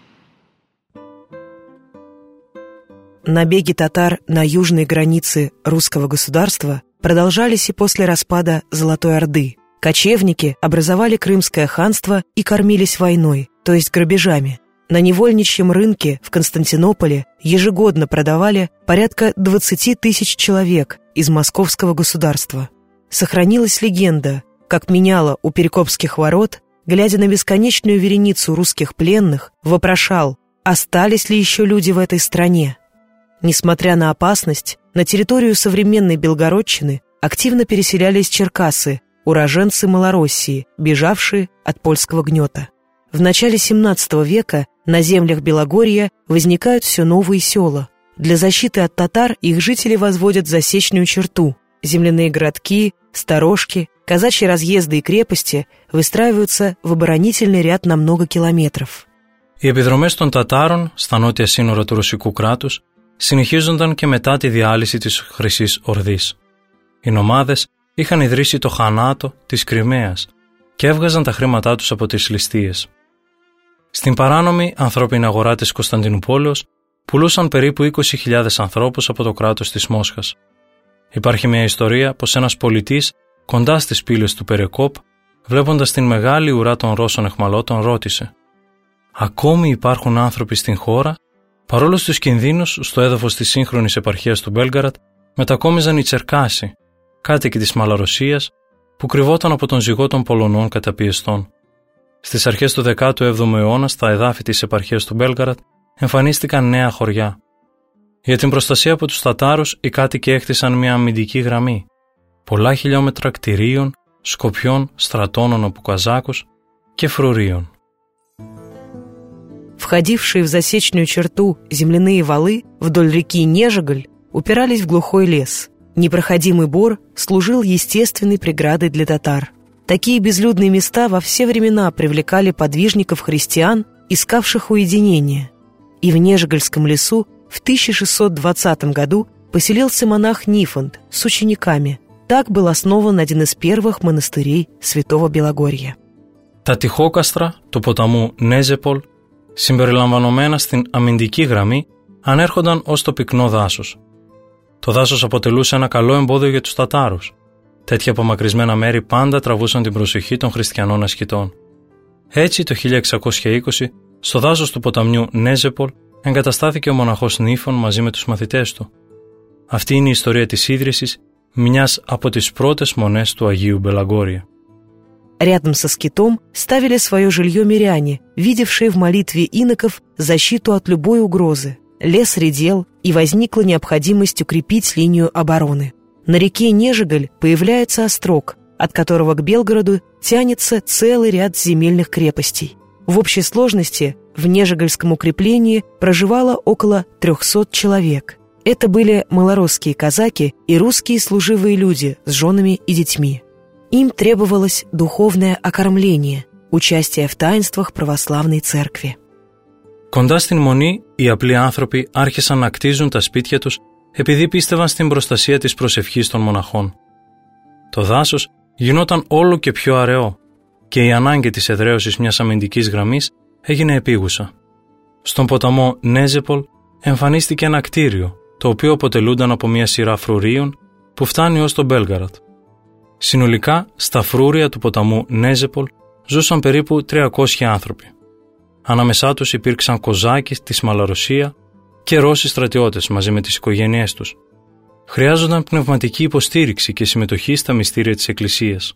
S9: Набеги татар на южной границе русского государства продолжались и после распада Золотой Орды. Кочевники образовали Крымское ханство и кормились войной, то есть грабежами. На невольничьем рынке в Константинополе ежегодно продавали порядка 20 тысяч человек из московского государства. Сохранилась легенда, как меняла у Перекопских ворот, глядя на бесконечную вереницу русских пленных, вопрошал, остались ли еще люди в этой стране. Несмотря на опасность, на территорию современной Белгородчины активно переселялись черкассы, уроженцы Малороссии, бежавшие от польского гнета. В начале XVII века на землях Белогорья возникают все новые села. Для защиты от татар их жители возводят засечную черту. Земляные городки, сторожки, казачьи разъезды и крепости выстраиваются в оборонительный ряд на много километров.
S2: Οι επιδρομές των Τατάρων στα νότια σύνορα του ρωσικού κράτους συνεχίζονταν και μετά τη διάλυση της Χρυσής Ορδής. Οι νομάδες είχαν ιδρύσει το Χανάτο της Κριμαίας και έβγαζαν τα χρήματά τους από τις ληστείες. Στην παράνομη ανθρώπινη αγορά της Κωνσταντινούπολεως πουλούσαν περίπου 20.000 ανθρώπους από το κράτος της Μόσχας. Υπάρχει μια ιστορία πως ένας πολιτής κοντά στις πύλες του Περεκόπ, βλέποντας την μεγάλη ουρά των Ρώσων εχμαλώτων, ρώτησε: «Ακόμη υπάρχουν άνθρωποι στην χώρα?» Παρόλο στους κινδύνους, στο έδαφος της σύγχρονης επαρχίας του Μπέλγκαρατ μετακόμιζαν οι Τσερκάσοι, κάτοικοι της Μαλαρωσίας, που κρυβόταν από τον ζυγό των Πολωνών καταπιεστών. Στις αρχές του 17ου αιώνα, στα εδάφη της επαρχίας του Μπέλγκαρατ, εμφανίστηκαν νέα χωριά. Για την προστασία από τους Τατάρους, οι κάτοικοι έκτισαν μια αμυντική γραμμή. Πολλά χιλιόμετρα κτηρίων, Σκοπιών, Στρατώνων από Казάκους και Φρουρίων.
S9: Входившие в засечную черту земляные валы вдоль реки Нежеголь упирались в глухой лес. Непроходимый бор служил естественной преградой для татар. Такие безлюдные места во все времена привлекали подвижников-христиан, искавших уединения. И в Нежегольском лесу в 1620 году поселился монах Нифонт с учениками. Так был основан один из первых монастырей Святого Белогорья.
S2: Τα τυχόκαστρα του ποταμού Νέζεπολ, συμπεριλαμβανομένα στην αμυντική γραμμή, ανέρχονταν ως το πυκνό δάσος. Το δάσος αποτελούσε ένα καλό εμπόδιο για τους Τατάρους. Τέτοια απομακρυσμένα μέρη πάντα τραβούσαν την προσοχή των χριστιανών ασκητών. Έτσι, το 1620, στο δάσος του ποταμιού Νέζεπολ, εγκαταστάθηκε ο μοναχός Νίφων μαζί με τους μαθητές του. Αυτή είναι η ιστορία της ίδρυσης μιας από τις πρώτες μονές του Αγίου Μπελαγόρια.
S9: Рядом со скитом ставили свое жилье миряне, видевшие в молитве иноков защиту от любой угрозы. Лес редел, и возникла необходимость укрепить линию обороны. На реке Нежеголь появляется острог, от которого к Белгороду тянется целый ряд земельных крепостей. В общей сложности в Нежегольском укреплении проживало около 300 человек. Это были малоросские казаки и русские служивые люди с женами и детьми. Им требовалось духовное окормление, участие в таинствах православной церкви.
S2: Κοντά στην Μονή, οι απλοί άνθρωποι άρχισαν να κτίζουν τα σπίτια τους επειδή πίστευαν στην προστασία της προσευχής των μοναχών. Το δάσος γινόταν όλο και πιο αραιό και η ανάγκη της εδραίωσης μιας αμυντικής γραμμής έγινε επίγουσα. Στον ποταμό Νέζεπολ εμφανίστηκε ένα κτίριο, το οποίο αποτελούνταν από μια σειρά φρουρίων που φτάνει ως τον Μπέλγκαραντ. Συνολικά, στα φρούρια του ποταμού Νέζεπολ ζούσαν περίπου 300 άνθρωποι. Ανάμεσά τους υπήρξαν Κοζάκοι της Μαλαρωσία και Ρώσοι στρατιώτες μαζί με τις οικογένειές τους. Χρειάζονταν πνευματική υποστήριξη και συμμετοχή στα μυστήρια της Εκκλησίας.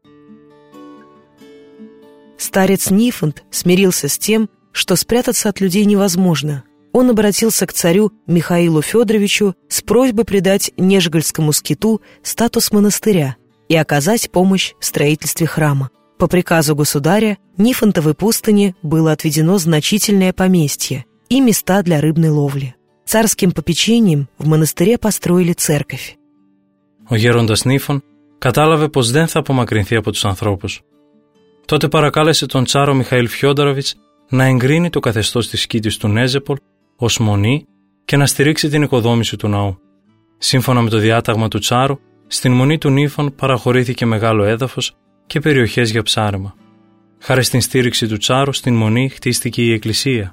S9: Старец Нифонт смирился с тем, что спрятаться от людей невозможно. Он обратился к царю Михаилу Федоровичу с просьбой придать Нежегольскому скиту статус монастыря и оказать помощь в строительстве храма. По приказу государя Нифонтовой пустыне было отведено значительное поместье и места для рыбной ловли. Царским попечением в монастыре построили церковь.
S2: Ο γέροντας Νίφων κατάλαβε πως δεν θα απομακρυνθεί από τους ανθρώπους. Τότε παρακάλεσε τον Τσάρο Μιχαήλ Φιόντοροβιτς να εγκρίνει το καθεστώς της σκήτης του Νέζεπολ ως μονή και να στηρίξει την οικοδόμηση του ναού. Σύμφωνα με το διάταγμα του Τσάρου, στην μονή του Νίφων παραχωρήθηκε μεγάλο έδαφος και περιοχές για ψάρεμα. Χάρη στην στήριξη του Τσάρου, στην μονή χτίστηκε η εκκλησία.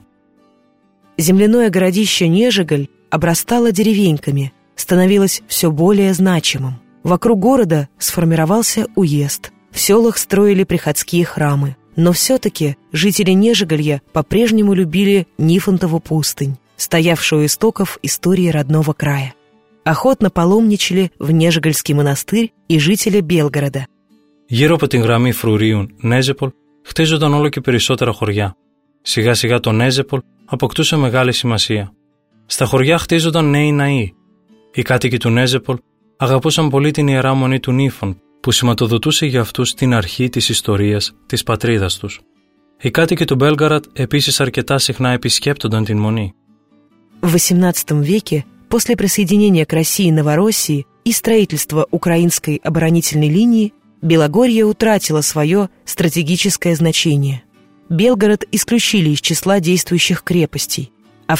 S9: Земляное городище Нежеголь обрастало деревеньками, становилось все более значимым. Вокруг города сформировался уезд. В селах строили приходские храмы. Но все-таки жители Нежеголья по-прежнему любили Нифонтову пустынь, стоявшую у истоков истории родного края. Охотно паломничали в Нежегольский монастырь и жители Белгорода.
S2: Γύρω από την γραμμή φρουρίων Νέζεπολ χτίζονταν όλο και περισσότερα χωριά. Σιγά σιγά το Νέζεπολ αποκτούσε μεγάλη σημασία. Στα χωριά χτίζονταν νέοι ναοί. Οι κάτοικοι του Νέζεπολ αγαπούσαν πολύ την ιερά μονή του Νίφων, που σηματοδοτούσε για αυτούς την αρχή της ιστορίας της πατρίδας τους. Οι κάτοικοι του Μπέλγκαραντ επίσης αρκετά συχνά επισκέπτονταν την μονή.
S9: В XVIII веке, после присоединения к России Новороссии и строительства украинской оборонительной линии, Белогорье утратило свое стратегическое значение. Белгород исключили из числа действующих крепостей, а в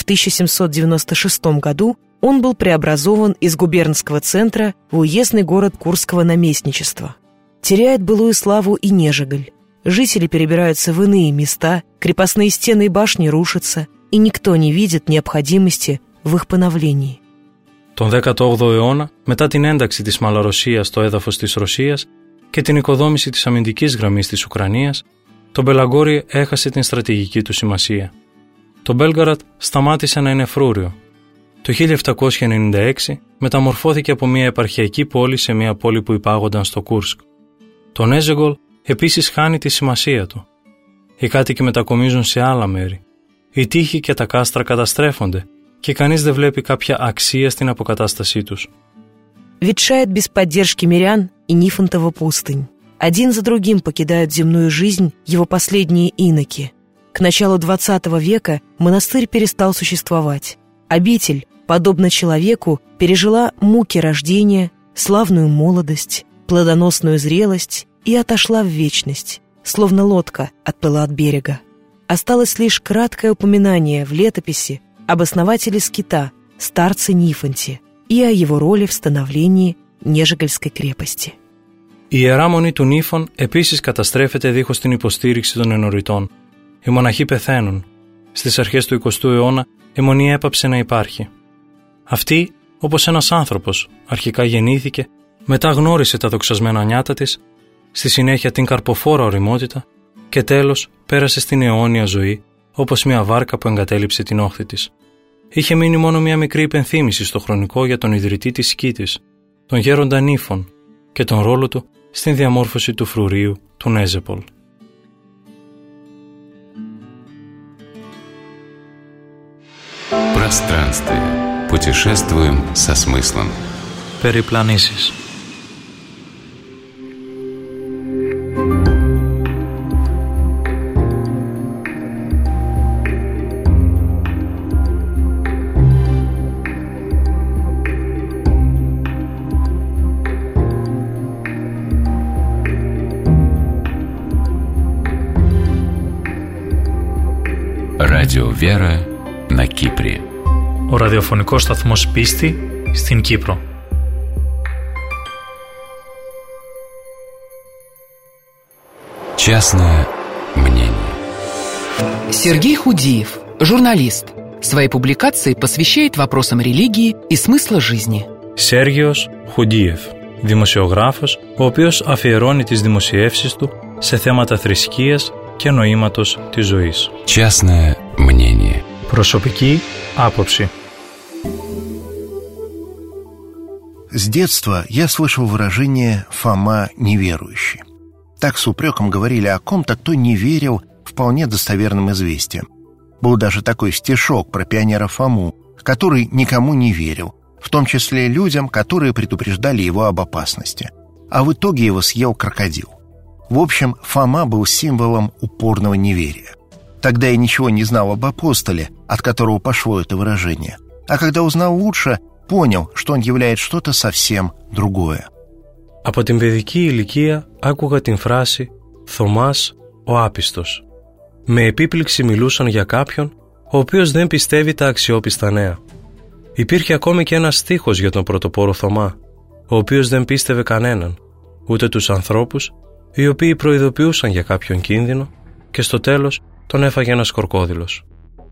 S9: 1796 году он был преобразован из губернского центра в уездный город Курского наместничества. Теряет былую славу и Нежеголь. Жители перебираются в иные места, крепостные стены и башни рушатся, и никто не видит необходимости в их поновлении.
S2: Τον 18ο αιώνα, μετά την ένταξη της Μαλαρωσίας στο έδαφος της Ρωσίας και την οικοδόμηση της αμυντικής γραμμής της Ουκρανίας, το Μπελαγόρι έχασε την στρατηγική του σημασία. Το Μπέλγκαραντ σταμάτησε να είναι φρούριο. Το 1796 μεταμορφώθηκε από μια επαρχιακή πόλη σε μια πόλη που υπάγονταν στο Κούρσκ. Το Νέζεγκολ επίσης χάνει τη σημασία του. Οι κάτοικοι μετακομίζουν σε άλλα μέρη. Οι τείχοι και τα κάστρα καταστρέφονται και κανείς δεν βλέπει κάποια αξία στην αποκατάστασή τους.
S9: Ветшает без поддержки мирян и Нифонтова пустынь. Один за другим покидают земную жизнь его последние иноки. К началу XX века монастырь перестал существовать. Обитель, подобно человеку, пережила муки рождения, славную молодость, плодоносную зрелость и отошла в вечность, словно лодка отплыла от берега. Осталось лишь краткое упоминание в летописи об основателе скита, старце Нифонте, и о его роли в становлении Νέζεγγελской κρепости.
S2: Η Ιερά Μονή του Νίφων επίσης καταστρέφεται δίχως την υποστήριξη των ενοριτών. Οι μοναχοί πεθαίνουν. Στις αρχές του 20ου αιώνα η μονή έπαψε να υπάρχει. Αυτή, όπως ένας άνθρωπος, αρχικά γεννήθηκε, μετά γνώρισε τα δοξασμένα νιάτα της, στη συνέχεια την καρποφόρα ωριμότητα και τέλος πέρασε στην αιώνια ζωή, όπως μια βάρκα που εγκατέλειψε την όχθη της. Είχε μείνει μόνο μια μικρή υπενθύμηση στο χρονικό για τον ιδρυτή της σκήτης, τον γέροντα Νίφων, και τον ρόλο του στην διαμόρφωση του φρουρίου του Νέζεπολ.
S1: Пространствие. Путешествуем со смыслом.
S2: Περιπλανήσεις.
S1: Радио Вера на Кипре.
S2: Ο ραδιοφωνικός σταθμός Πίστη στην Κύπρο.
S1: Частное мнение.
S10: Сергей Худиев, журналист. Свои публикации посвящает вопросам религии и смысла жизни.
S2: Σέργιος Χουντίεφ, δημοσιογράφος, ο οποίος αφιερώνει τις δημοσιεύσεις του σε θέματα θρησκείας και νοήματος της ζωής.
S1: Частное мнение.
S2: Προσωπική άποψη.
S11: С детства я слышал выражение «Фома неверующий». Так с упреком говорили о ком-то, кто не верил вполне достоверным известиям. Был даже такой стишок про пионера Фому, который никому не верил, в том числе людям, которые предупреждали его об опасности. А в итоге его съел крокодил. В общем, Фома был символом упорного неверия. Тогда я ничего не знал об апостоле, от которого пошло это выражение. А когда узнал лучше, понял, что он является что-то совсем другое.
S2: Από την παιδική ηλικία άκουγα την φράση «Θωμάς ο άπιστος». Με επίπληξη μιλούσαν για κάποιον ο οποίος δεν πιστεύει τα αξιόπιστα νέα. Υπήρχε ακόμη και ένας στίχος για τον πρωτοπόρο Θωμά, ο οποίος δεν πίστευε κανέναν, ούτε τους ανθρώπους, οι οποίοι προειδοποιούσαν για κάποιον κίνδυνο και στο τέλος τον έφαγε ένας κροκόδιλος.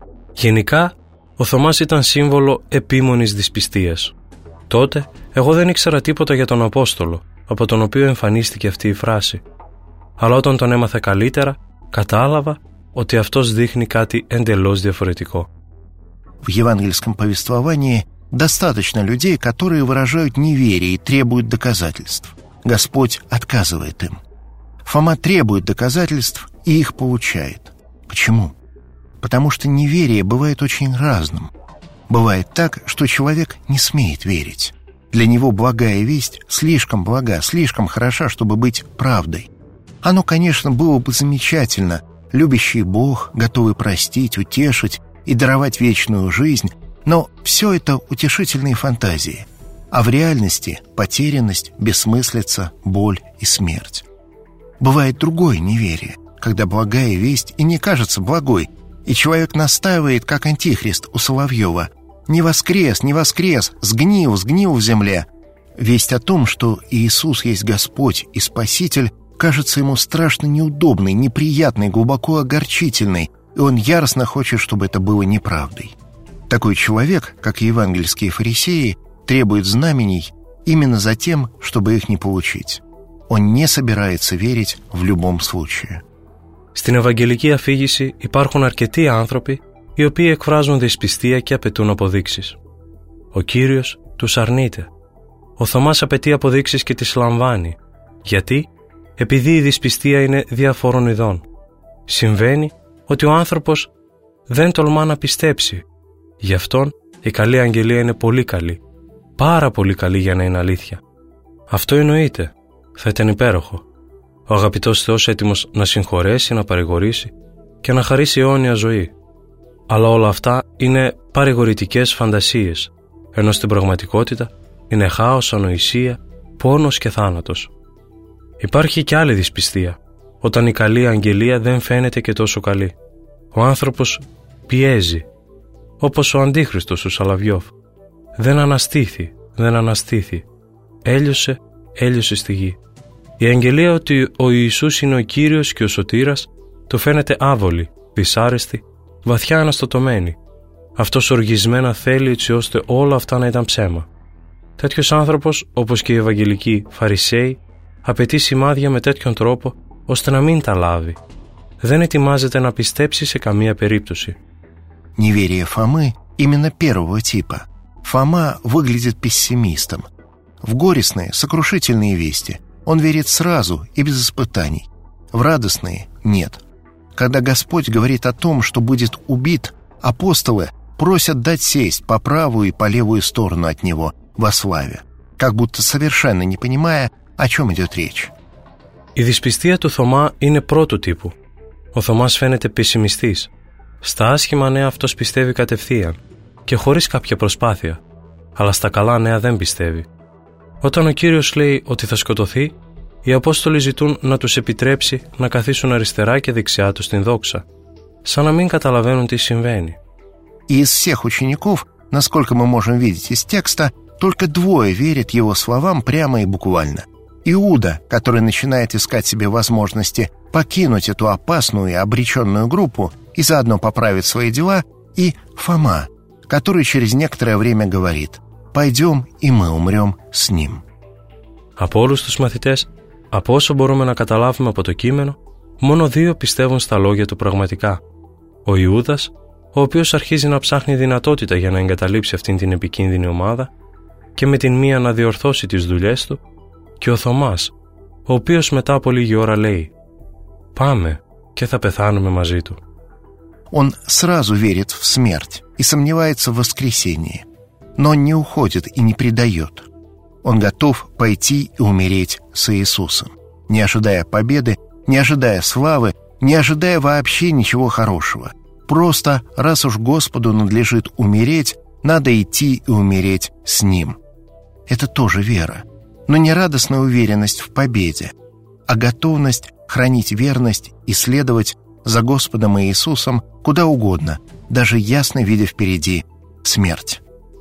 S2: Γενικά, ο Θωμάς ήταν σύμβολο επίμονης δυσπιστίας. Τότε, εγώ δεν ήξερα τίποτα για τον Απόστολο, από τον οποίο εμφανίστηκε αυτή η φράση. Αλλά όταν τον έμαθε καλύτερα, κατάλαβα ότι αυτός δείχνει κάτι εντελώς διαφορετικό.
S11: В евангельском повествовании достаточно людей, которые выражают неверие и требуют доказательств. Господь отказывает им. Фома требует доказательств и их получает. Почему? Потому что неверие бывает очень разным. Бывает так, что человек не смеет верить. Для него благая весть слишком блага, слишком хороша, чтобы быть правдой. Оно, конечно, было бы замечательно. Любящий Бог, готовый простить, утешить и даровать вечную жизнь, но все это утешительные фантазии. А в реальности потерянность, бессмыслица, боль и смерть. Бывает другое неверие, когда благая весть и не кажется благой, и человек настаивает, как антихрист у Соловьева: «Не воскрес, не воскрес, сгнил, сгнил в земле». Весть о том, что Иисус есть Господь и Спаситель, кажется ему страшно неудобной, неприятной, глубоко огорчительной, и он яростно хочет, чтобы это было неправдой. Такой человек, как и евангельские фарисеи, требует знамений именно за тем, чтобы их не получить. Он не собирается верить в любом случае.
S2: Στην Ευαγγελική αφήγηση υπάρχουν αρκετοί άνθρωποι οι οποίοι εκφράζουν δυσπιστία και απαιτούν αποδείξεις. Ο Κύριος τους αρνείται. Ο Θωμάς απαιτεί αποδείξεις και τις λαμβάνει. Γιατί? Επειδή η δυσπιστία είναι διαφόρων ειδών. Συμβαίνει ότι ο άνθρωπος δεν τολμά να πιστέψει. Γι' αυτόν η καλή αγγελία είναι πολύ καλή. Πάρα πολύ καλή για να είναι αλήθεια. Αυτό εννοείται. Θα ήταν υπέροχο. ο αγαπητός Θεός έτοιμος να συγχωρέσει, να παρηγορήσει και να χαρίσει αιώνια ζωή. Αλλά όλα αυτά είναι παρηγορητικές φαντασίες, ενώ στην πραγματικότητα είναι χάος, ανοησία, πόνος και θάνατος. Υπάρχει και άλλη δυσπιστία, όταν η καλή αγγελία δεν φαίνεται και τόσο καλή. Ο άνθρωπος πιέζει, όπως ο Αντίχριστος ο Σαλαβιώφ. Δεν αναστήθη. Έλειωσε στη γη. Η αγγελία ότι ο Ιησούς είναι ο Κύριος και ο Σωτήρας του φαίνεται άβολη, δυσάρεστη, βαθιά αναστατωμένη. Αυτός οργισμένα θέλει έτσι ώστε όλα αυτά να ήταν ψέμα. Τέτοιος άνθρωπος, όπως και οι Ευαγγελικοί Φαρισαίοι, απαιτεί σημάδια με τέτοιον τρόπο ώστε να μην τα λάβει. Δεν ετοιμάζεται να πιστέψει σε καμία περίπτωση.
S11: Неверие Фомы именно первого типа. Фома выглядит пессимистом. В горестные, сокрушительные вести он верит сразу и без испытаний. В радостные – нет. Когда Господь говорит о том, что будет убит, апостолы просят дать сесть по правую и по левую сторону от него во славе, как будто совершенно не понимая, о чем идет речь.
S2: Η δυσπιστία του Θωμά είναι πρώτου τύπου. Ο Θωμάς φαίνεται πεσημιστής. Στα άσχημα νέα αυτός πιστεύει κατευθείαν και χωρίς κάποια προσπάθεια, αλλά στα καλά νέα δεν πιστεύει. Όταν ο Κύριος λέει ότι θα σκοτωθεί, οι Απόστολοι ζητούν να τους επιτρέψει να καθίσουν αριστερά και δεξιά τους στην δόξα, σαν να μην καταλαβαίνουν τι συμβαίνει.
S11: Из всех учеников, насколько мы можем видеть из текста, только двое верят его словам прямо и буквально. Иуда, который начинает искать себе возможности покинуть эту опасную и обреченную группу и заодно поправить свои дела, и Фома, который через некоторое время говорит: «Пойдем, и мы умрем с ним».
S2: Από όλους τους μαθητές, από όσο μπορούμε να καταλάβουμε από το κείμενο, μόνο δύο πιστεύουν στα λόγια του πραγματικά. Ο Ιούδας, ο οποίος αρχίζει να ψάχνει δυνατότητα για να εγκαταλείψει αυτήν την επικίνδυνη ομάδα και με την μία να διορθώσει τις δουλειές του, και ο Θωμάς, ο οποίος μετά από λίγη ώρα λέει «Πάμε και θα πεθάνουμε μαζί του».
S11: Он сразу верит в смерть и сомневается в воскресении, но он не уходит и не предает. Он готов пойти и умереть с Иисусом, не ожидая победы, не ожидая славы, не ожидая вообще ничего хорошего. Просто, раз уж Господу надлежит умереть, надо идти и умереть с Ним. Это тоже вера, но не радостная уверенность в победе, а готовность хранить верность и следовать за Господом Иисусом куда угодно, даже ясно видя впереди смерть.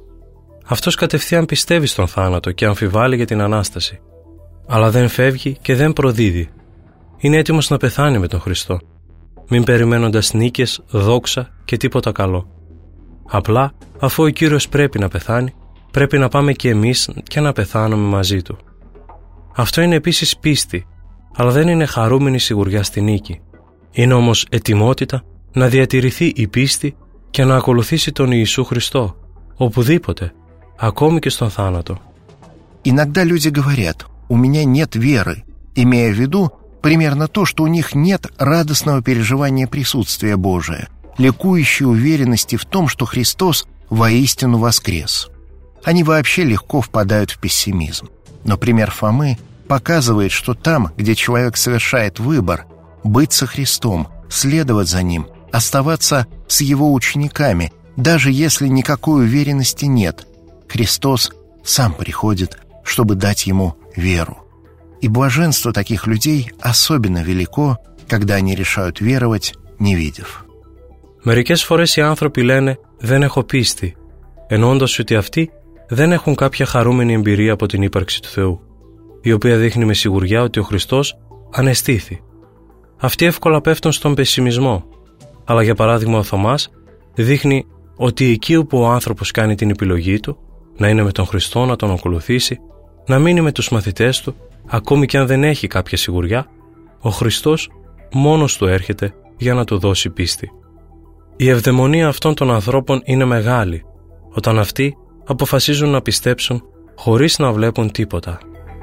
S2: Αυτός κατευθείαν πιστεύει στον θάνατο και αμφιβάλλει για την Ανάσταση, αλλά δεν φεύγει και δεν προδίδει. Είναι έτοιμος να πεθάνει με τον Χριστό, μην περιμένοντας νίκες, δόξα και τίποτα καλό. Απλά, αφού ο Κύριος πρέπει να πεθάνει, πρέπει να πάμε και εμείς και να πεθάνουμε μαζί Του. Αυτό είναι επίσης πίστη, αλλά δεν είναι χαρούμενη σιγουριά στη νίκη. Είναι όμως ετοιμότητα να διατηρηθεί η πίστη και να ακολουθήσει τον Ιησού Χριστό, οπουδήποτε, ακόμη και στον θάνατο.
S11: Иногда люди говорят: «У меня нет веры», имея в виду примерно то, что у них нет радостного переживания присутствия Божия, ликующей уверенности в том, что Христос воистину воскрес. Они вообще легко впадают в пессимизм. Но пример Фомы показывает, что там, где человек совершает выбор быть со Христом, следовать за Ним, оставаться с Его учениками, даже если никакой уверенности нет, Христос сам приходит, чтобы дать ему веру. И блаженство таких людей особенно велико, когда они решают веровать, не видев.
S2: Μερικές φορές οι άνθρωποι λένε «δεν έχω πίστη», εννοώντας ότι αυτοί δεν έχουν κάποια χαρούμενη εμπειρία από την ύπαρξη του Θεού, η οποία δείχνει με σιγουριά ότι ο Χριστός ανεστήθη. Αυτοί εύκολα πέφτουν στον πεσημισμό, αλλά για παράδειγμα ο Θωμάς δείχνει ότι εκεί όπου ο άνθρωπος κάνει την επιλογή του, να είναι με τον Χριστό, να τον ακολουθήσει, να μείνει με τους μαθητές του, ακόμη και αν δεν έχει κάποια σιγουριά, ο Χριστός μόνος του έρχεται για να του δώσει πίστη. Η ευδαιμονία αυτών των ανθρώπων είναι μεγάλη, όταν αυτοί αποφασίζουν να πιστέψουν χωρίς να βλέπουν τίποτα.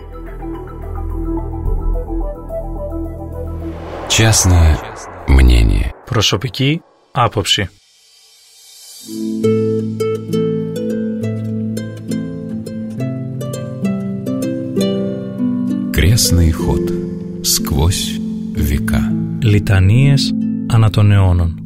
S1: Частное мнение.
S2: Προσωπική άποψη.
S1: Крестный ход. сквозь века.
S2: Литанίες ανά των αιώνων.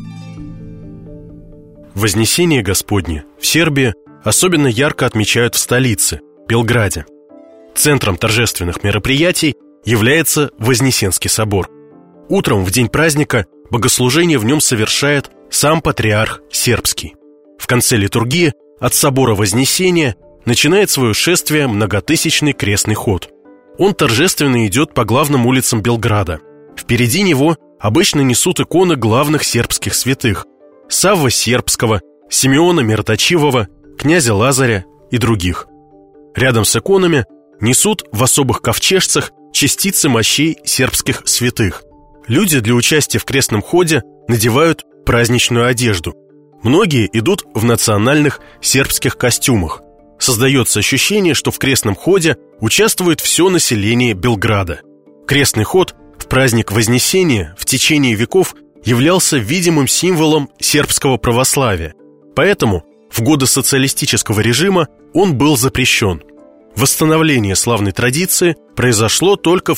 S12: Вознесение Господне в Сербии особенно ярко отмечают в столице, Белграде. Центром торжественных мероприятий является Вознесенский собор. Утром в день праздника богослужение в нем совершает сам патриарх сербский. В конце литургии от собора Вознесения начинает свое шествие многотысячный крестный ход. Он торжественно идет по главным улицам Белграда. Впереди него обычно несут иконы главных сербских святых – Савва Сербского, Симеона Мироточивого, князя Лазаря и других. Рядом с иконами несут в особых ковчежцах частицы мощей сербских святых. Люди для участия в крестном ходе надевают праздничную одежду. Многие идут в национальных сербских костюмах. Создается ощущение, что в крестном ходе участвует все население Белграда. Крестный ход в праздник Вознесения в течение веков являлся видимым символом сербского православия. Поэтому в годы социалистического режима он был запрещен. Восстановление славной традиции произошло только в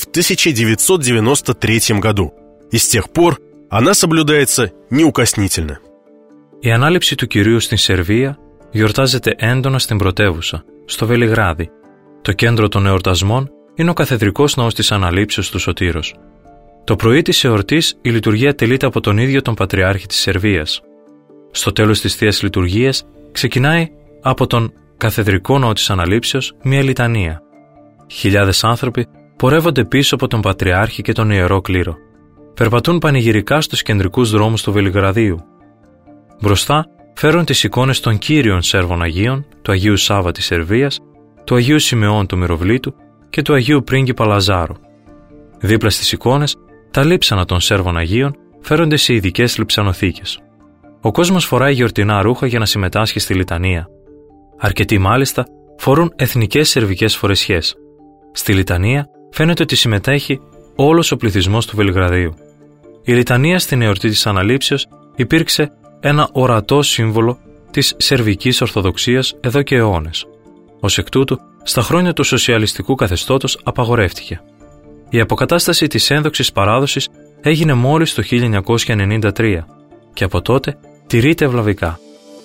S12: 1993 году, и с тех пор она соблюдается неукоснительно.
S2: Η ανάληψη του Κυρίου στην Σερβία γιορτάζεται έντονα στην πρωτεύουσα, στο Βελιγράδι. Το κέντρο των εορτασμών είναι ο καθεδρικός ναός της Αναλήψεως του Σωτήρος. Το πρωί της εορτής η λειτουργία τελείται από τον ίδιο τον Πατριάρχη της Σερβίας. Στο τέλος της Θείας Λειτουργίας ξεκινάει από τον καθεδρικό ναό της Αναλήψεως μια λιτανία. Χιλιάδες άνθρωποι πορεύονται πίσω από τον Πατριάρχη και τον Ιερό Κλήρο. Περπατούν πανηγυρικά στους κεντρικούς δρόμους του Βελιγραδίου. Μπροστά φέρουν τις εικόνες των κύριων Σέρβων Αγίων, του Αγίου Σάβα της Σερβίας, του Αγίου Σιμεών του Μυροβλήτου και του Αγίου Πρίγκιπα Λαζάρου. Δίπλα στις εικόνες, τα λείψανα των Σέρβων Αγίων φέρονται σε ειδικές λειψανοθήκες. Ο κόσμος φοράει γιορτινά ρούχα για να συμμετάσχει στη λιτανία. Αρκετοί μάλιστα φορούν εθνικές σερβικές φορεσιές. Στη λιτανία φαίνεται ότι συμμετέχει όλος ο πληθυσμός του Βελιγραδίου. Η λιτανία στην εορτή της Αναλήψεως υπήρξε ένα ορατό σύμβολο της σερβικής ορθοδοξίας εδώ και αιώνες. Ως εκ τούτου, στα χρόνια του σοσιαλιστικού καθεστώτος απαγορεύτηκε. Η αποκατάσταση της ένδοξης παράδοσης έγινε μόλις το 1993 και από τότε τηρείται ευλαβικά.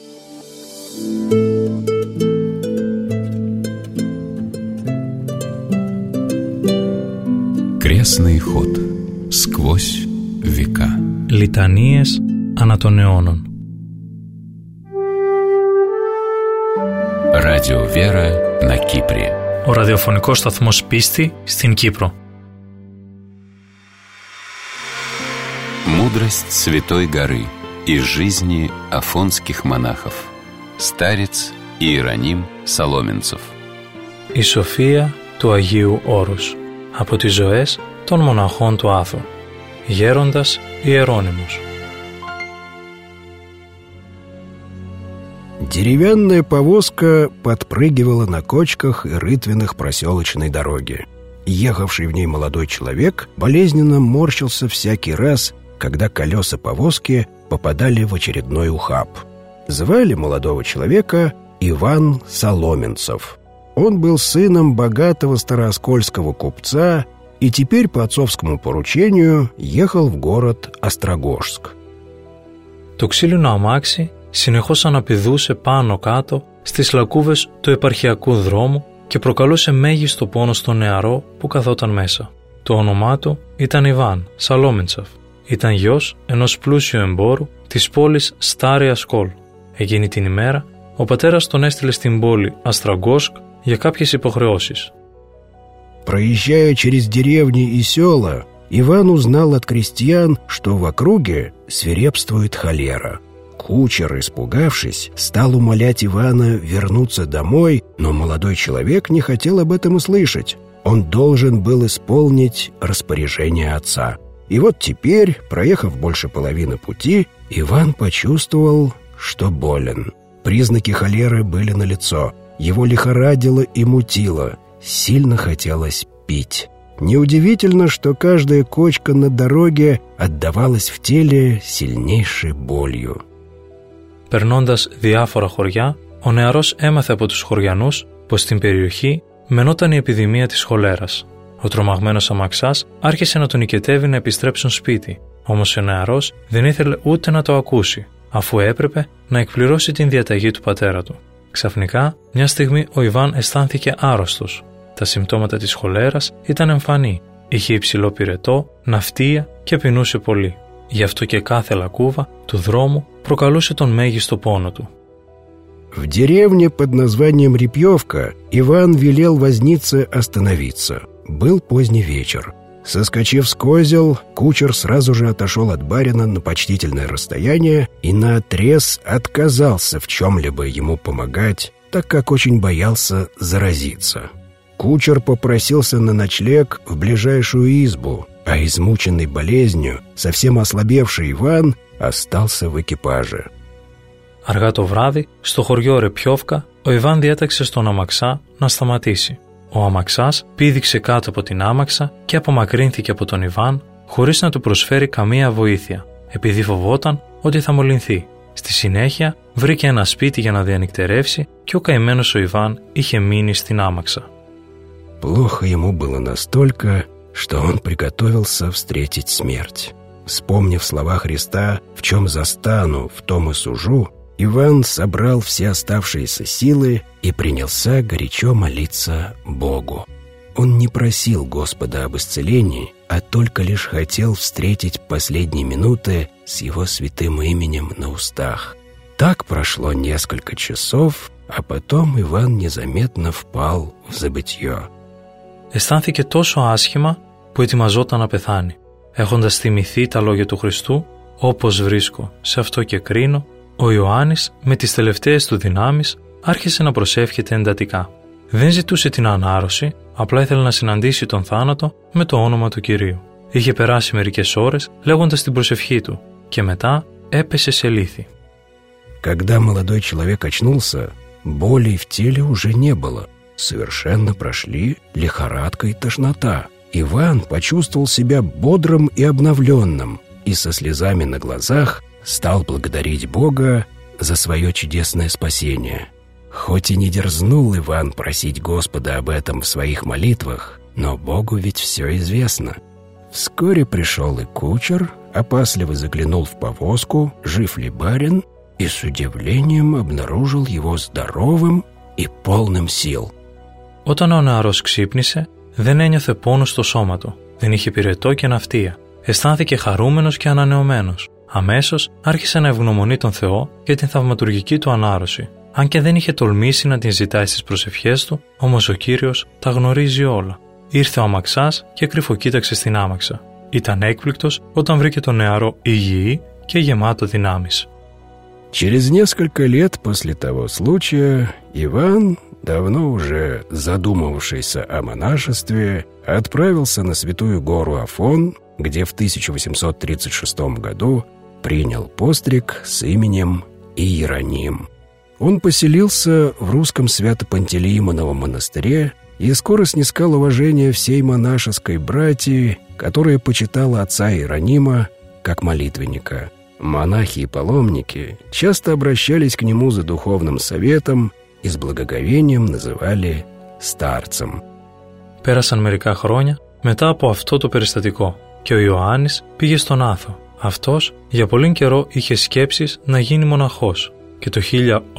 S1: Крестный ход сквозь века.
S2: Λιτανίες ανά των αιώνων.
S1: Радио Вера на Кипре.
S2: Ο ραδιοφωνικός σταθμός Πίστη στην Κύπρο.
S1: Мудрость Святой горы из жизни афонских монахов. Старец Иероним Соломенцев.
S2: Η σοφία του Αγίου Όρους από τις ζωές των μοναχών του Άθου. Γέροντας Ιερώνυμος.
S13: Деревянная повозка подпрыгивала на кочках и рытвинах проселочной дороги. Ехавший в ней молодой человек болезненно морщился всякий раз, когда колеса повозки попадали в очередной ухаб. Звали молодого человека Иван Соломенцев. Он был сыном богатого старооскольского купца и теперь по отцовскому поручению ехал в город Острогожск.
S2: Το ξύλινο αμάξι συνεχώς αναπηδούσε πάνω κάτω στις λακκούβες του επαρχιακού δρόμου και προκαλούσε μέγιστο πόνο στο νεαρό που καθόταν μέσα. Το όνομά του ήταν Ιβάν Σαλόμεντσεφ. Ήταν γιος ενός πλούσιου εμπόρου της πόλης Στάρι Ασκόλ. Εκείνη την ημέρα ο πατέρας τον έστειλε στην πόλη Αστραγκόσκ για κάποιες υποχρεώσεις.
S13: Проезжая через деревни и села, Иван узнал от крестьян, что в округе свирепствует холера. Кучер, испугавшись, стал умолять Ивана вернуться домой, но молодой человек не хотел об этом и слышать. Он должен был исполнить распоряжение отца. И вот теперь, проехав больше половины пути, Иван почувствовал, что болен. Признаки холеры были налицо. Его лихорадило и мутило. Сильно хотелось пить. Неудивительно, что каждая кочка на дороге отдавалась в теле сильнейшей болью.
S2: Περνώντας διάφορα χωριά, ο νεαρός έμαθε από τους χωριανούς πως στην περιοχή μενόταν η επιδημία της χολέρας. Ο τρομαγμένος αμαξάς άρχισε να τον νικετεύει να επιστρέψουν σπίτι, όμως ο νεαρός δεν ήθελε ούτε να το ακούσει, αφού έπρεπε να εκπληρώσει την διαταγή του πατέρα του. Ξαφνικά, μια στιγμή ο Ιβάν αισθάνθηκε άρρωστος. Τα συμπτώματα της χολέρας ήταν εμφανή. Είχε υψηλό πυρετό, ναυτία και πεινούσε πολύ. Γι' αυτό και κάθε λακκούβα του δρόμου προκαλούσε τον μέγιστο πόνο του.
S13: В деревне под названием Репьевка Иван велел вознице остановиться. Был поздний вечер. Соскочив с козел, кучер сразу же отошел от барина на почтительное расстояние и наотрез отказался в чем-либо ему помогать, так как очень боялся заразиться. Кучер попросился на ночлег в ближайшую избу, а измученный болезнью, совсем ослабевший Иван остался в экипаже.
S2: Αργά το βράδυ, στο χωριό Ρεπιόβκα, ο Ιβάν διέταξε στον αμαξά να σταματήσει. Ο αμαξάς πήδηξε κάτω από την άμαξα και απομακρύνθηκε από τον Ιβάν χωρίς να του προσφέρει καμία βοήθεια, επειδή φοβόταν ότι θα μολυνθεί. Στη συνέχεια βρήκε ένα σπίτι για να διανυκτερεύσει και ο καημένος ο Ιβάν είχε μείνει στην άμαξα.
S13: Плохо ему было настолько, что он приготовился встретить смерть. Вспомнив слова Христа «В чем застану, в том и сужу», Иван собрал все оставшиеся силы и принялся горячо молиться Богу. Он не просил Господа об исцелении, а только лишь хотел встретить последние минуты с Его святым именем на устах. Так прошло несколько часов, а потом Иван незаметно впал в забытье.
S2: Αισθάνθηκε τόσο άσχημα που ετοιμαζόταν να πεθάνει. Έχοντας θυμηθεί τα λόγια του Χριστού, όπως βρίσκω, σε αυτό και κρίνω, ο Ιωάννης με τις τελευταίες του δυνάμεις άρχισε να προσεύχεται εντατικά. Δεν ζητούσε την ανάρρωση, απλά ήθελε να συναντήσει τον θάνατο με το όνομα του Κυρίου. Είχε περάσει μερικές ώρες λέγοντας την προσευχή του και μετά έπεσε σε λύθη.
S13: Когда молодой человек очнулся, боли в теле уже не было. Совершенно прошли лихорадка и тошнота. Иван почувствовал себя бодрым и обновленным и со слезами на глазах стал благодарить Бога за свое чудесное спасение. Хоть и не дерзнул Иван просить Господа об этом в своих молитвах, но Богу ведь все известно. Вскоре пришел и кучер, опасливо заглянул в повозку, жив ли барин, и с удивлением обнаружил его здоровым и полным сил.
S2: Όταν ο νεαρός ξύπνησε, δεν ένιωθε πόνο στο σώμα του, δεν είχε πυρετό και ναυτία. Αισθάνθηκε χαρούμενος και ανανεωμένος. Αμέσως άρχισε να ευγνωμονεί τον Θεό για την θαυματουργική του ανάρρωση. Αν και δεν είχε τολμήσει να την ζητάει στις προσευχές του, όμως ο Κύριος τα γνωρίζει όλα. Ήρθε ο αμαξάς και κρυφοκοίταξε στην άμαξα. Ήταν έκπληκτος όταν βρήκε τον νεαρό υγιή και γεμάτο δυνάμεις.
S13: Через несколько лет после того случая Иван, давно уже задумывавшийся о монашестве, отправился на святую гору Афон, где в 1836 году принял постриг с именем Иероним. Он поселился в русском Свято-Пантелеимоновом монастыре и скоро снискал уважение всей монашеской братьи, которая почитала отца Иеронима как молитвенника. Монахи и паломники часто обращались к нему за духовным советом и с благоговением называли старцем.
S2: Πέρασαν μερικά χρόνια μετά από αυτό το περιστατικό και ο Ιωάννης πήγε στον Άθο. Αυτός για πολύ καιρό είχε σκέψεις να γίνει μοναχός και το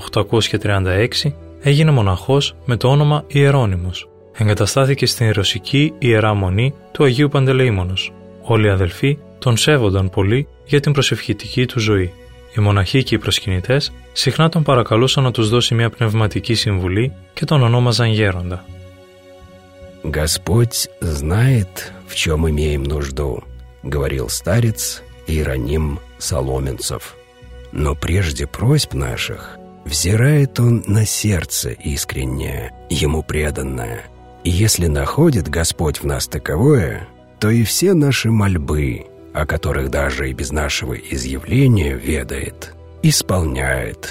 S2: 1836 έγινε μοναχός με το όνομα Ιερώνυμος. Εγκαταστάθηκε στην ρωσική Ιερά Μονή του Αγίου Παντελεήμονος. Όλοι οι αδελφοί τον σέβονταν πολύ για την προσευχητική του ζωή. Οι μοναχοί και οι προσκυνητές συχνά τον παρακαλούσαν να τους δώσει μια πνευματική συμβουλή και τον ονόμαζαν γέροντα.
S13: «Господь знает, в чем имеем нужду», — говорил старец Иероним Соломенцев. «Но прежде просьб наших взирает он на сердце искреннее, ему преданное. И если находит Господь в нас таковое, то и все наши мольбы, о которых даже и без нашего изъявления ведает, исполняет».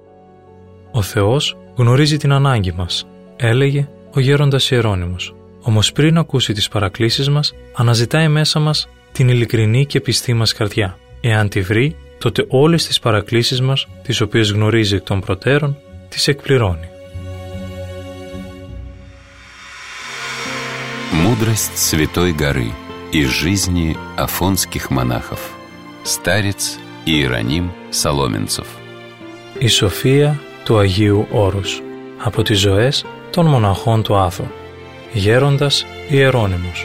S2: Ο Θεός γνωρίζει την ανάγκη μας, έλεγε ο γέροντας Ιερώνυμος. Όμως πριν ακούσει τις παρακλήσεις μας, αναζητάει μέσα μας την ειλικρινή και πιστή μας καρδιά. Εάν τη βρει, τότε όλες τις παρακλήσεις μας, τις οποίες γνωρίζει εκ των προτέρων, τις εκπληρώνει.
S1: Мудрость Святой горы из жизни афонских монахов. Старец Ιερονύμ Σαλόμεντσοφ.
S2: Η σοφία του Αγίου Όρους από τις ζωές των μοναχών του Άθου. Γέροντας Ιερώνυμος.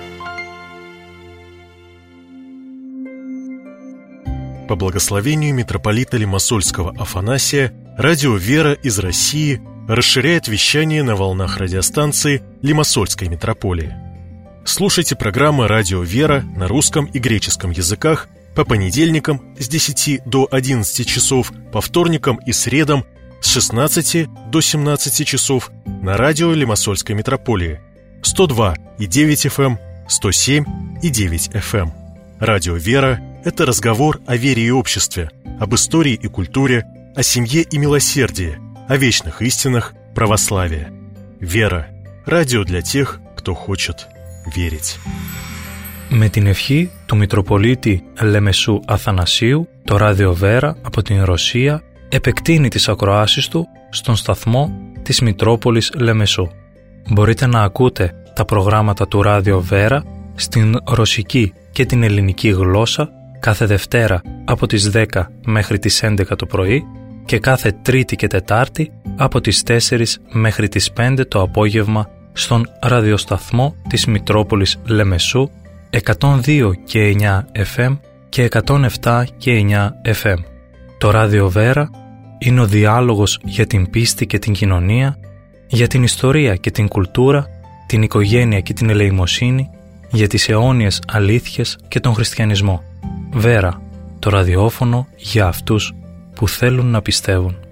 S12: По благословению митрополита Лимассольского Афанасия, радио «Вера» из России расширяет вещание на волнах радиостанции Лимассольской митрополии. Слушайте программы «Радио «Вера» на русском и греческом языках по понедельникам с 10 до 11 часов, по вторникам и средам с 16 до 17 часов на радио Лимассольской митрополии 102,9 FM, 107,9 FM. Радио «Вера» — это разговор о вере и обществе, об истории и культуре, о семье и милосердии, о вечных истинах православия. «Вера» — радио для тех, кто хочет верить.
S2: Με την ευχή του Μητροπολίτη Λεμεσού Αθανασίου, το ράδιο Βέρα από την Ρωσία επεκτείνει τις ακροάσεις του στον σταθμό της Μητρόπολης Λεμεσού. Μπορείτε να ακούτε τα προγράμματα του ράδιο Βέρα στην ρωσική και την ελληνική γλώσσα κάθε Δευτέρα από τις 10 μέχρι τις 11 το πρωί και κάθε Τρίτη και Τετάρτη από τις 4 μέχρι τις 5 το απόγευμα στον ραδιοσταθμό της Μητρόπολης Λεμεσού 102 και 9 FM και 107 και 9 FM. Το ράδιο Βέρα είναι ο διάλογος για την πίστη και την κοινωνία, για την ιστορία και την κουλτούρα, την οικογένεια και την ελεημοσύνη, για τις αιώνιες αλήθειες και τον χριστιανισμό. Βέρα, το ραδιόφωνο για αυτούς που θέλουν να πιστεύουν.